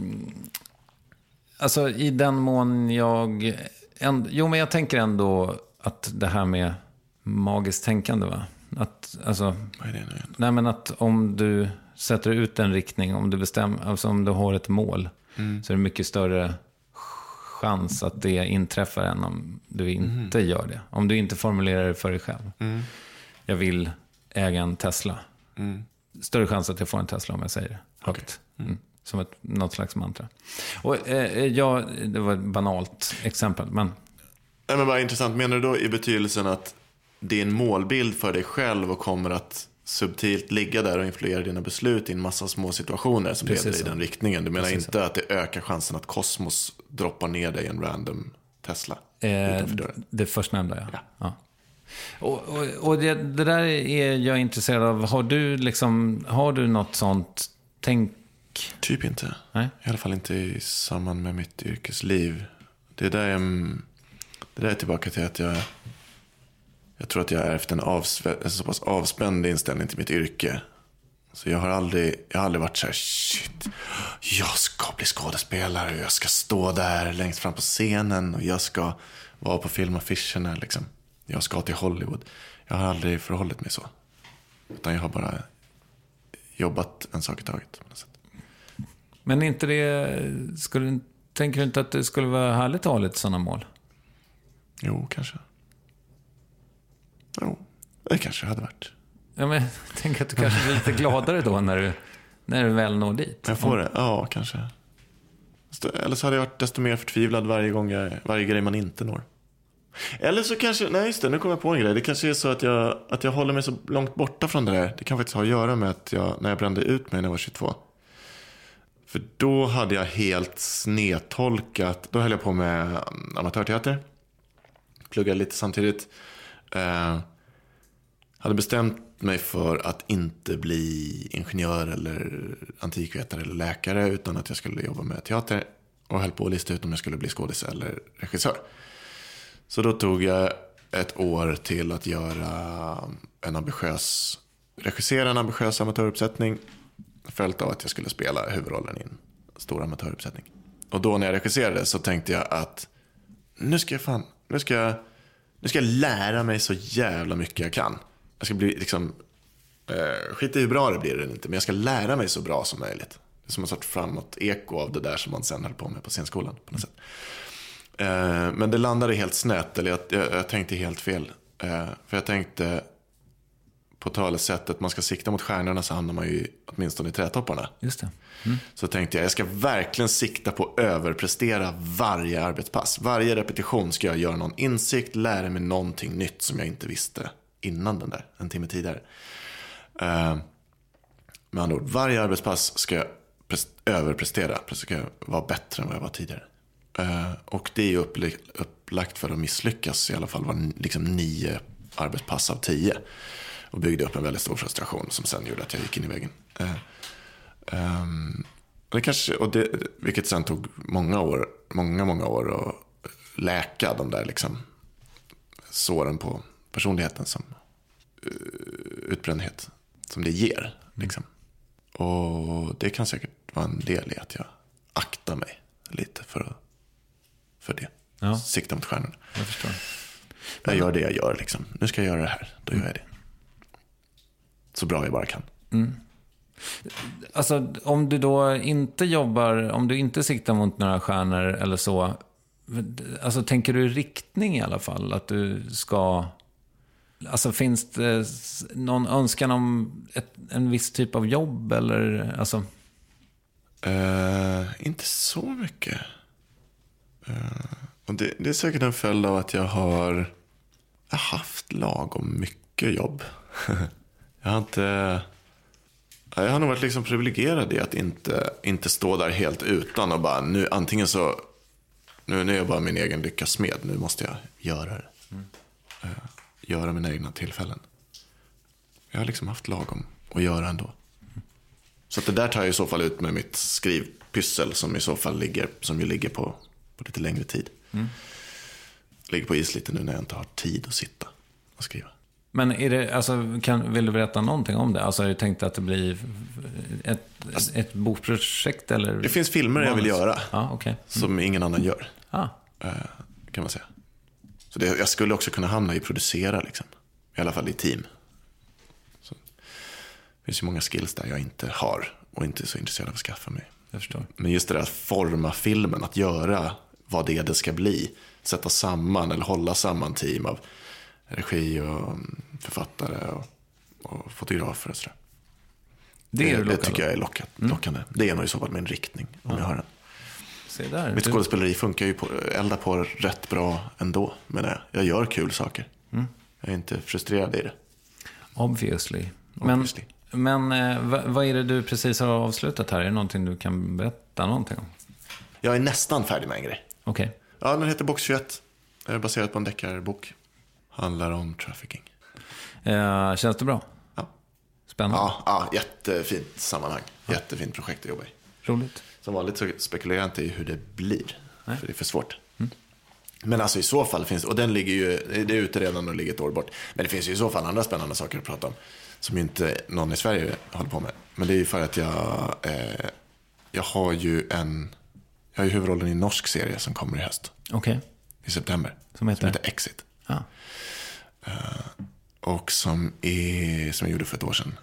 alltså i den mån jag, en, jo men jag tänker ändå att det här med magiskt tänkande, va? Att, alltså, vad är det nu igen? Nej, men att om du sätter ut en riktning, om du bestämmer, alltså om du har ett mål, mm. så är det mycket större chans att det inträffar än om du inte mm. gör det. Om du inte formulerar det för dig själv. Mm. Jag vill äga en Tesla. Mm. Större chans att jag får en Tesla om jag säger det högt. Okay. Mm. Som ett, något slags mantra. Och, eh, ja, det var ett banalt exempel, men... Nej, men bara intressant. Menar du då i betydelsen att det är en målbild för dig själv och kommer att subtilt ligga där och influera dina beslut i en massa små situationer som Precis leder så. I den riktningen? Du menar Precis inte så. Att det ökar chansen att kosmos droppar ner dig i en random Tesla? Eh, det förstnämnda, ja. ja. ja. Och, och, och det, det där är jag intresserad av. Har du liksom, har du något sånt tänk? Typ inte. Nej? I alla fall inte i samband med mitt yrkesliv. Det där är, det där är tillbaka till att jag jag tror att jag har ärvt en, avsvä, en så pass avspänd inställning till mitt yrke. Så jag har aldrig, jag har aldrig varit så här, shit, jag ska bli skådespelare och jag ska stå där längst fram på scenen och jag ska vara på filmaffischerna liksom. Jag ska till Hollywood. Jag har aldrig förhållit mig så. Utan jag har bara jobbat en sak i taget på något sätt. Men inte det, skulle, tänker du inte att det skulle vara härligt att ha lite sådana mål? Jo, kanske. Jo, det kanske hade varit. Ja, men tänk att du kanske blir lite gladare då när du, när du väl når dit. Jag får det, ja kanske. Eller så hade jag varit desto mer förtvivlad varje gång jag, varje grej man inte når. Eller så kanske, nej just det, nu kommer jag på en grej. Det kanske är så att jag, att jag håller mig så långt borta från det där. Det kan faktiskt ha att göra med att jag, när jag brände ut mig när jag var tjugotvå. För då hade jag helt snedtolkat, då höll jag på med amatörteater. Pluggade lite samtidigt. Eh, hade bestämt mig för att inte bli ingenjör eller antikvetare eller läkare, utan att jag skulle jobba med teater. Och höll på att lista ut om jag skulle bli skådis eller regissör. Så då tog jag ett år till att göra en ambitiös, regissera en ambitiös amatöruppsättning, följt av att jag skulle spela huvudrollen i en stor amatöruppsättning. Och då när jag regisserade så tänkte jag att nu ska jag fan, nu ska jag, nu ska jag lära mig så jävla mycket jag kan. Jag ska bli liksom, eh, skit i hur bra det blir eller inte, men jag ska lära mig så bra som möjligt. Det är som en sorts framåt eko av det där som man sen höll på med på scenskolan på något sätt. Men det landade helt snett, eller jag, jag, jag tänkte helt fel. För jag tänkte på talesättet att man ska sikta mot stjärnorna, så hamnar man ju åtminstone i trätopparna. Just det. Mm. Så tänkte jag, jag ska verkligen sikta på att överprestera varje arbetspass. Varje repetition ska jag göra någon insikt, lära mig någonting nytt som jag inte visste innan den där, en timme tidigare. Med andra ord, varje arbetspass ska jag prest- överprestera. Ska jag vara bättre än vad jag var tidigare. Uh, och det är ju upplagt för att misslyckas. I alla fall var liksom nio arbetspass av tio. Och byggde upp en väldigt stor frustration som sen gjorde att jag gick in i väggen. Uh, um, det kanske, och det, vilket sen tog många år, många, många år att läka de där liksom såren på personligheten som uh, utbrändhet som det ger. Liksom. Och det kan säkert vara vara en del i att jag aktar mig lite för, för det. Ja. Sikta mot stjärnorna. Jag förstår. Jag gör det jag gör liksom. Nu ska jag göra det här. Då gör jag det. Så bra jag bara kan. Mm. Alltså om du då inte jobbar, om du inte siktar mot några stjärnor eller så, alltså tänker du riktning i alla fall? Att du ska, alltså finns det någon önskan om ett, en viss typ av jobb eller alltså? Uh, inte så mycket. Uh, och det, det är säkert en följd av att jag har, jag har haft lagom mycket jobb. Jag har inte... Jag har nog varit liksom privilegierad i att inte, inte stå där helt utan och bara nu antingen så nu, nu är jag bara min egen lyckas smed, nu måste jag göra det. Mm. Uh, göra mina egna tillfällen. Jag har liksom haft lagom att göra ändå. Mm. Så att det där tar jag i så fall ut med mitt skrivpyssel som i så fall ligger, som ju ligger på, på lite längre tid. Mm. Ligger på is lite nu när jag inte har tid att sitta och skriva. Men är det, alltså, kan, vill du berätta någonting om det? Alltså, har du tänkt att det blir ett, alltså, ett bokprojekt? Eller? Det finns filmer jag vill göra ah, okay. mm. som ingen annan gör. Ah. Kan man säga. Så det, jag skulle också kunna hamna i producera, liksom. I alla fall i team. Så, det finns ju många skills där jag inte har och inte är så intresserad av att skaffa mig. Jag förstår. Men just det där att forma filmen, att göra vad det, det ska bli. Sätta samman eller hålla samman team av regi och författare och, och fotografer och sådär. Det, det, det tycker jag är lockat, lockande. Mm. Det är nog i så fall min riktning om ja. jag har den. Se där. Mitt skådespeleri funkar ju på, elda på rätt bra ändå. Men jag, jag gör kul saker. Mm. Jag är inte frustrerad i det. Obviously. Obviously. Men, men eh, vad, vad är det du precis har avslutat här? Är det någonting du kan berätta någonting om? Jag är nästan färdig med en grej. Okej. Okay. Ja, den heter Box tjugoett. Den är baserad på en deckarbok. Handlar om trafficking. Eh, känns det bra? Ja. Spännande. Ja, ja, jättefint sammanhang. Ja. Jättefint projekt att jobba i. Roligt. Som vanligt så spekulerar jag inte i hur det blir. Nej. För det är för svårt. Mm. Men alltså i så fall finns det, och den ligger ju, det är ute redan och ligger ett år bort. Men det finns ju i så fall andra spännande saker att prata om. Som ju inte någon i Sverige håller på med. Men det är ju för att jag, eh, jag har ju en, jag har ju huvudrollen i en norsk serie som kommer i höst. Okej. Okay. I september. Som heter? Som heter Exit. Ja. Uh, och som är, som jag gjorde för ett år sedan.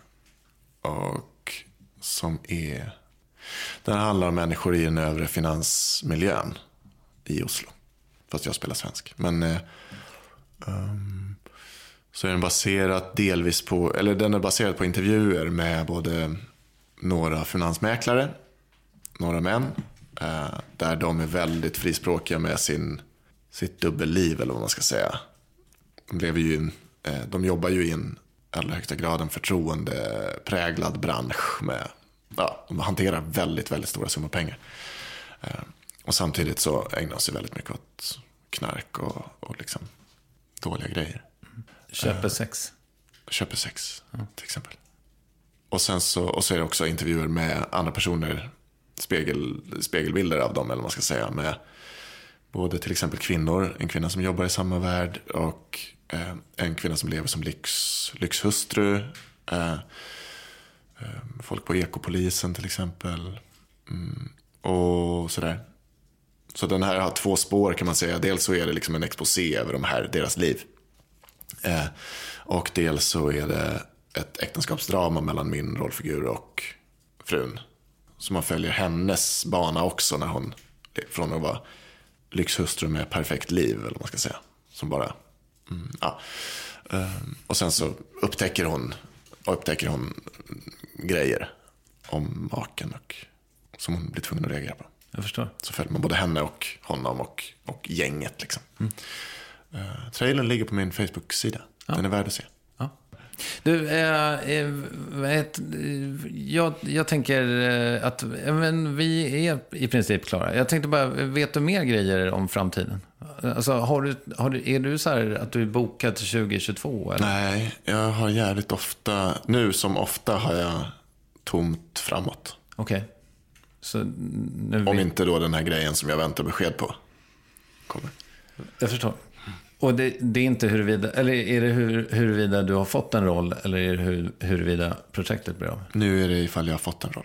Och som är, den handlar om människor i den övre finansmiljön i Oslo. Fast jag spelar svensk. Men uh, um, så är den baserad delvis på, eller den är baserad på intervjuer med både några finansmäklare, några män, uh, där de är väldigt frispråkiga med sin, sitt dubbelliv eller vad man ska säga. De, lever ju, de jobbar ju i en allra högsta grad en förtroendepräglad bransch med, ja, de hanterar väldigt, väldigt stora summor pengar. Och samtidigt så ägnar de sig väldigt mycket åt knark och, och liksom dåliga grejer. Köper sex. Köper sex, ja. Till exempel. Och sen så, och så är det också intervjuer med andra personer, spegel, spegelbilder av dem eller vad man ska säga, med både till exempel kvinnor, en kvinna som jobbar i samma värld och eh, en kvinna som lever som lyx, lyxhustru. Eh, eh, folk på ekopolisen till exempel. Mm, och sådär. Så den här har två spår kan man säga. Dels så är det liksom en exposé över de här, deras liv. Eh, och dels så är det ett äktenskapsdrama mellan min rollfigur och frun. Så man följer hennes bana också när hon, från att vara lyxhustru med perfekt liv eller vad man ska säga, som bara mm, ja. Och sen så upptäcker hon upptäcker hon grejer om maken och som hon blir tvungen att reagera på. Jag förstår. Så följer man både henne och honom och, och gänget liksom. Mm. Uh, trailern ligger på min Facebook-sida. Ja. Den är värd att se. Ja. Du, äh, äh, vet, jag, jag tänker att äh, men vi är i princip klara. Jag tänkte bara, vet du mer grejer om framtiden? Alltså, har du, har du, är du så här att du är bokad till tjugo tjugotvå? Eller? Nej, jag har jävligt ofta, nu som ofta har jag tomt framåt. Okej. Okay. Så nu om vi... inte då den här grejen som jag väntar besked på kommer. Jag förstår. Och det, det är inte huruvida, eller är det hur, huruvida du har fått en roll eller är det hur, huruvida projektet blir av? Nu är det ifall jag har fått en roll.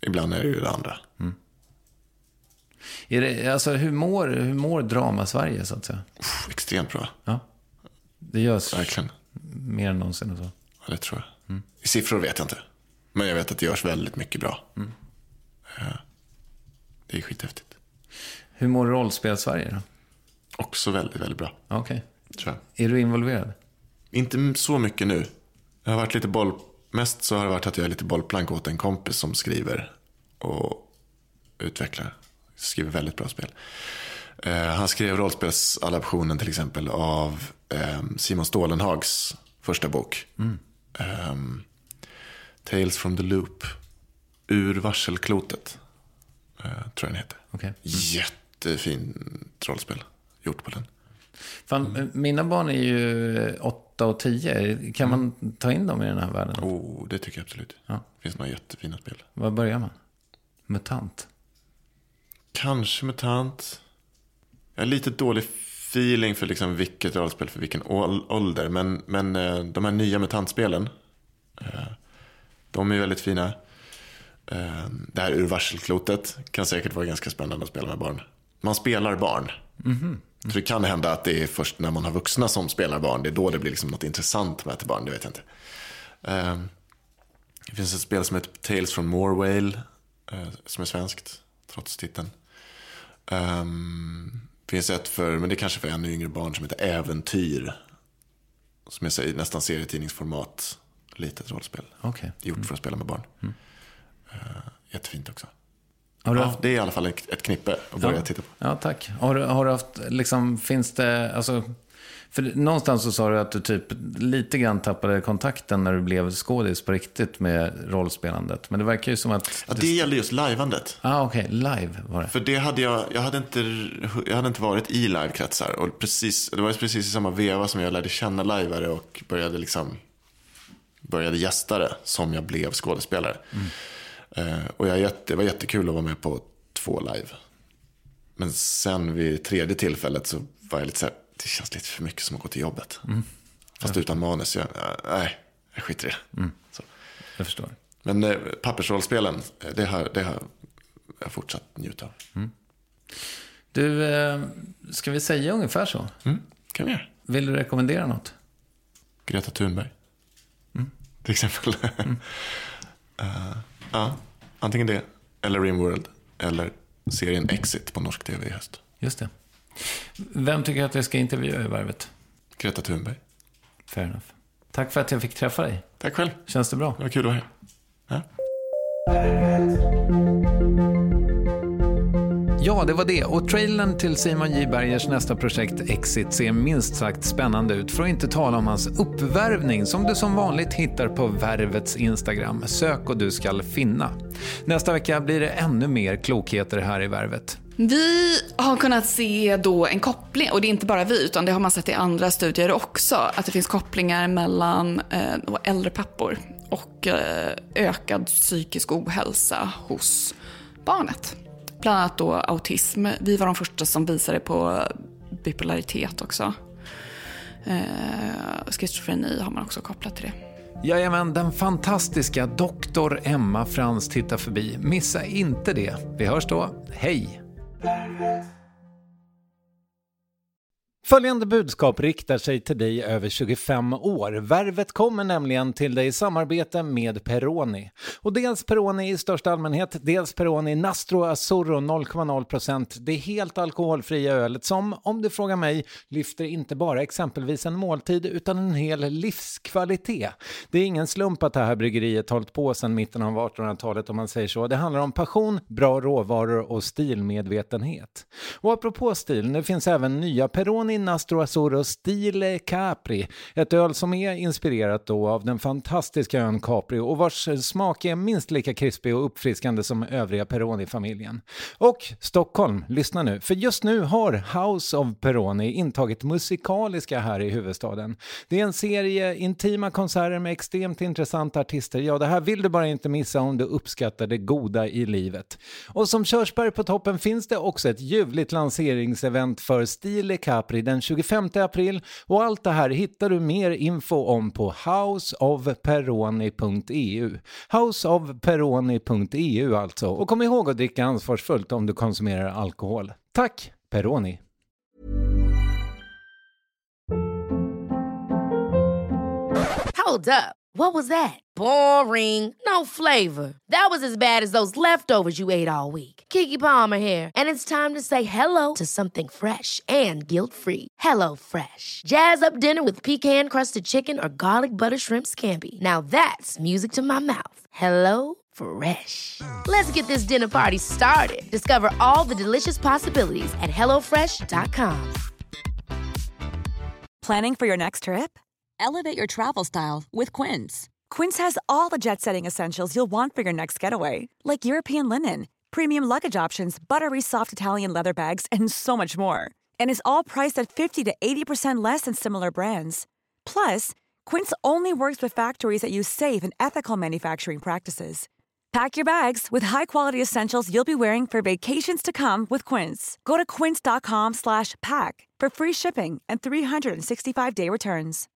ibland är det ju det andra. Mm. Är det, alltså, hur mår, hur mår drama Sverige så att säga? Uff, extremt bra. Ja. Det görs verkligen mer än någonsin och så. Ja, det tror jag. Mm. I siffror vet jag inte. Men jag vet att det görs väldigt mycket bra. Mm. Ja. Det är skithäftigt. Hur mår rollspel Sverige då? Också väldigt, väldigt bra. Okej. Okay. Är du involverad? Inte så mycket nu. Jag har varit lite boll... Mest så har det varit att jag är lite bollplank åt en kompis som skriver och utvecklar. Skriver väldigt bra spel. Uh, han skrev rollspelsadaptionen till exempel av um, Simon Stålenhags första bok. Mm. Um, Tales from the Loop. Ur varselklotet. Uh, tror jag den heter. Okay. Jättefin rollspel gjort på den. Fan, mm. Mina barn är ju åtta och tio. Kan mm. man ta in dem i den här världen? Oh, det tycker jag absolut. Ja. Det finns några jättefina spel. Vad börjar man? Mutant? Kanske Mutant. Jag har lite dålig feeling för liksom vilket rollspel för vilken ålder. Men, men de här nya Mutant-spelen, de är väldigt fina. Det här Ur varselklotet kan säkert vara ganska spännande att spela med barn. Man spelar barn. Mm-hmm. Så det kan hända att det är först när man har vuxna som spelar barn. Det är då det blir liksom något intressant med ett barn, det vet jag inte. Det finns ett spel som heter Tales from Morwale, som är svenskt, trots titeln. Um, finns ett för, men det är kanske för ännu yngre barn, som heter Äventyr, som är säger, nästan serietidningsformat, litet rollspel. Okay. Gjort mm. för att spela med barn. Mm. Uh, jättefint också. Har du ja, haft... Det är i alla fall ett, ett knippe att börja ja. titta på. Ja, tack. Har du, har du haft, liksom, finns det, alltså, för någonstans så sa du att du typ lite grann tappade kontakten när du blev skådis på riktigt med rollspelandet. Men det verkar ju som att... Ja, det gällde just liveandet. Ah, okej. Okay. Live var det. För det hade jag, jag hade inte, jag hade inte varit i livekretsar. Och precis, det var precis i samma veva som jag lärde känna liveare och började liksom, började gästa det som jag blev skådespelare. Mm. Uh, och jag, det var jättekul att vara med på två live. Men sen vid tredje tillfället så var jag lite så här, det känns lite för mycket som att gå till jobbet. Mm. Fast ja. Utan manus. Jag, nej, jag skiter i det. Mm. Så. Jag förstår. Men eh, pappersrollspelen, det har, det har jag fortsatt njuta av. Mm. Du, eh, ska vi säga ungefär så? Mm, kan vi göra. Vill du rekommendera något? Greta Thunberg. Mm. Till exempel. Mm. uh, ja, antingen det, eller Rimworld, eller serien Exit på norsk tv i höst. Just det. Vem tycker att jag ska intervjua i Värvet? Greta Thunberg. Fair enough. Tack för att jag fick träffa dig. Tack själv. Känns det bra? Det var kul att höra. Ja. Ja, det var det. Och trailern till Simon J. Bergers nästa projekt Exit ser minst sagt spännande ut. För att inte tala om hans uppvärvning som du som vanligt hittar på Värvets Instagram. Sök och du ska finna. Nästa vecka blir det ännu mer klokheter här i Värvet. Vi har kunnat se då en koppling, och det är inte bara vi utan det har man sett i andra studier också, att det finns kopplingar mellan eh, äldre pappor och eh, ökad psykisk ohälsa hos barnet. Bland annat då autism. Vi var de första som visade på bipolaritet också. Eh, schizofreni har man också kopplat till det. Jajamän, den fantastiska doktor Emma Frans tittar förbi. Missa inte det. Vi hörs då. Hej! Följande budskap riktar sig till dig över tjugofem år. Värvet kommer nämligen till dig i samarbete med Peroni. Och dels Peroni i största allmänhet, dels Peroni Nastro Azzurro noll komma noll procent. Det är helt alkoholfria ölet som, om du frågar mig, lyfter inte bara exempelvis en måltid utan en hel livskvalitet. Det är ingen slump att det här bryggeriet hållit på sedan mitten av artonhundratalet om man säger så. Det handlar om passion, bra råvaror och stilmedvetenhet. Och apropå stil, nu finns även nya Peroni Nastro Azzurro Stile Capri, ett öl som är inspirerat då av den fantastiska ön Capri och vars smak är minst lika krispig och uppfriskande som övriga Peroni-familjen. Och Stockholm, lyssna nu, för just nu har House of Peroni intagit musikaliska här i huvudstaden. Det är en serie intima konserter med extremt intressanta artister. Ja, det här vill du bara inte missa om du uppskattar det goda i livet. Och som körsbär på toppen finns det också ett ljuvligt lanseringsevent för Stile Capri den tjugofemte april och allt det här hittar du mer info om på house of peroni punkt e u. house of peroni punkt e u alltså. Och kom ihåg att dricka ansvarsfullt om du konsumerar alkohol. Tack, Peroni! Hold up. What was that? Boring. No flavor. That was as bad as those leftovers you ate all week. Keke Palmer here, and it's time to say hello to something fresh and guilt-free. Hello Fresh. Jazz up dinner with pecan-crusted chicken or garlic butter shrimp scampi. Now that's music to my mouth. Hello Fresh. Let's get this dinner party started. Discover all the delicious possibilities at hello fresh dot com. Planning for your next trip? Elevate your travel style with Quince. Quince has all the jet-setting essentials you'll want for your next getaway, like European linen, premium luggage options, buttery soft Italian leather bags, and so much more. And is all priced at fifty to eighty percent less than similar brands. Plus, Quince only works with factories that use safe and ethical manufacturing practices. Pack your bags with high-quality essentials you'll be wearing for vacations to come with Quince. Go to quince dot com slash pack for free shipping and three sixty-five day returns.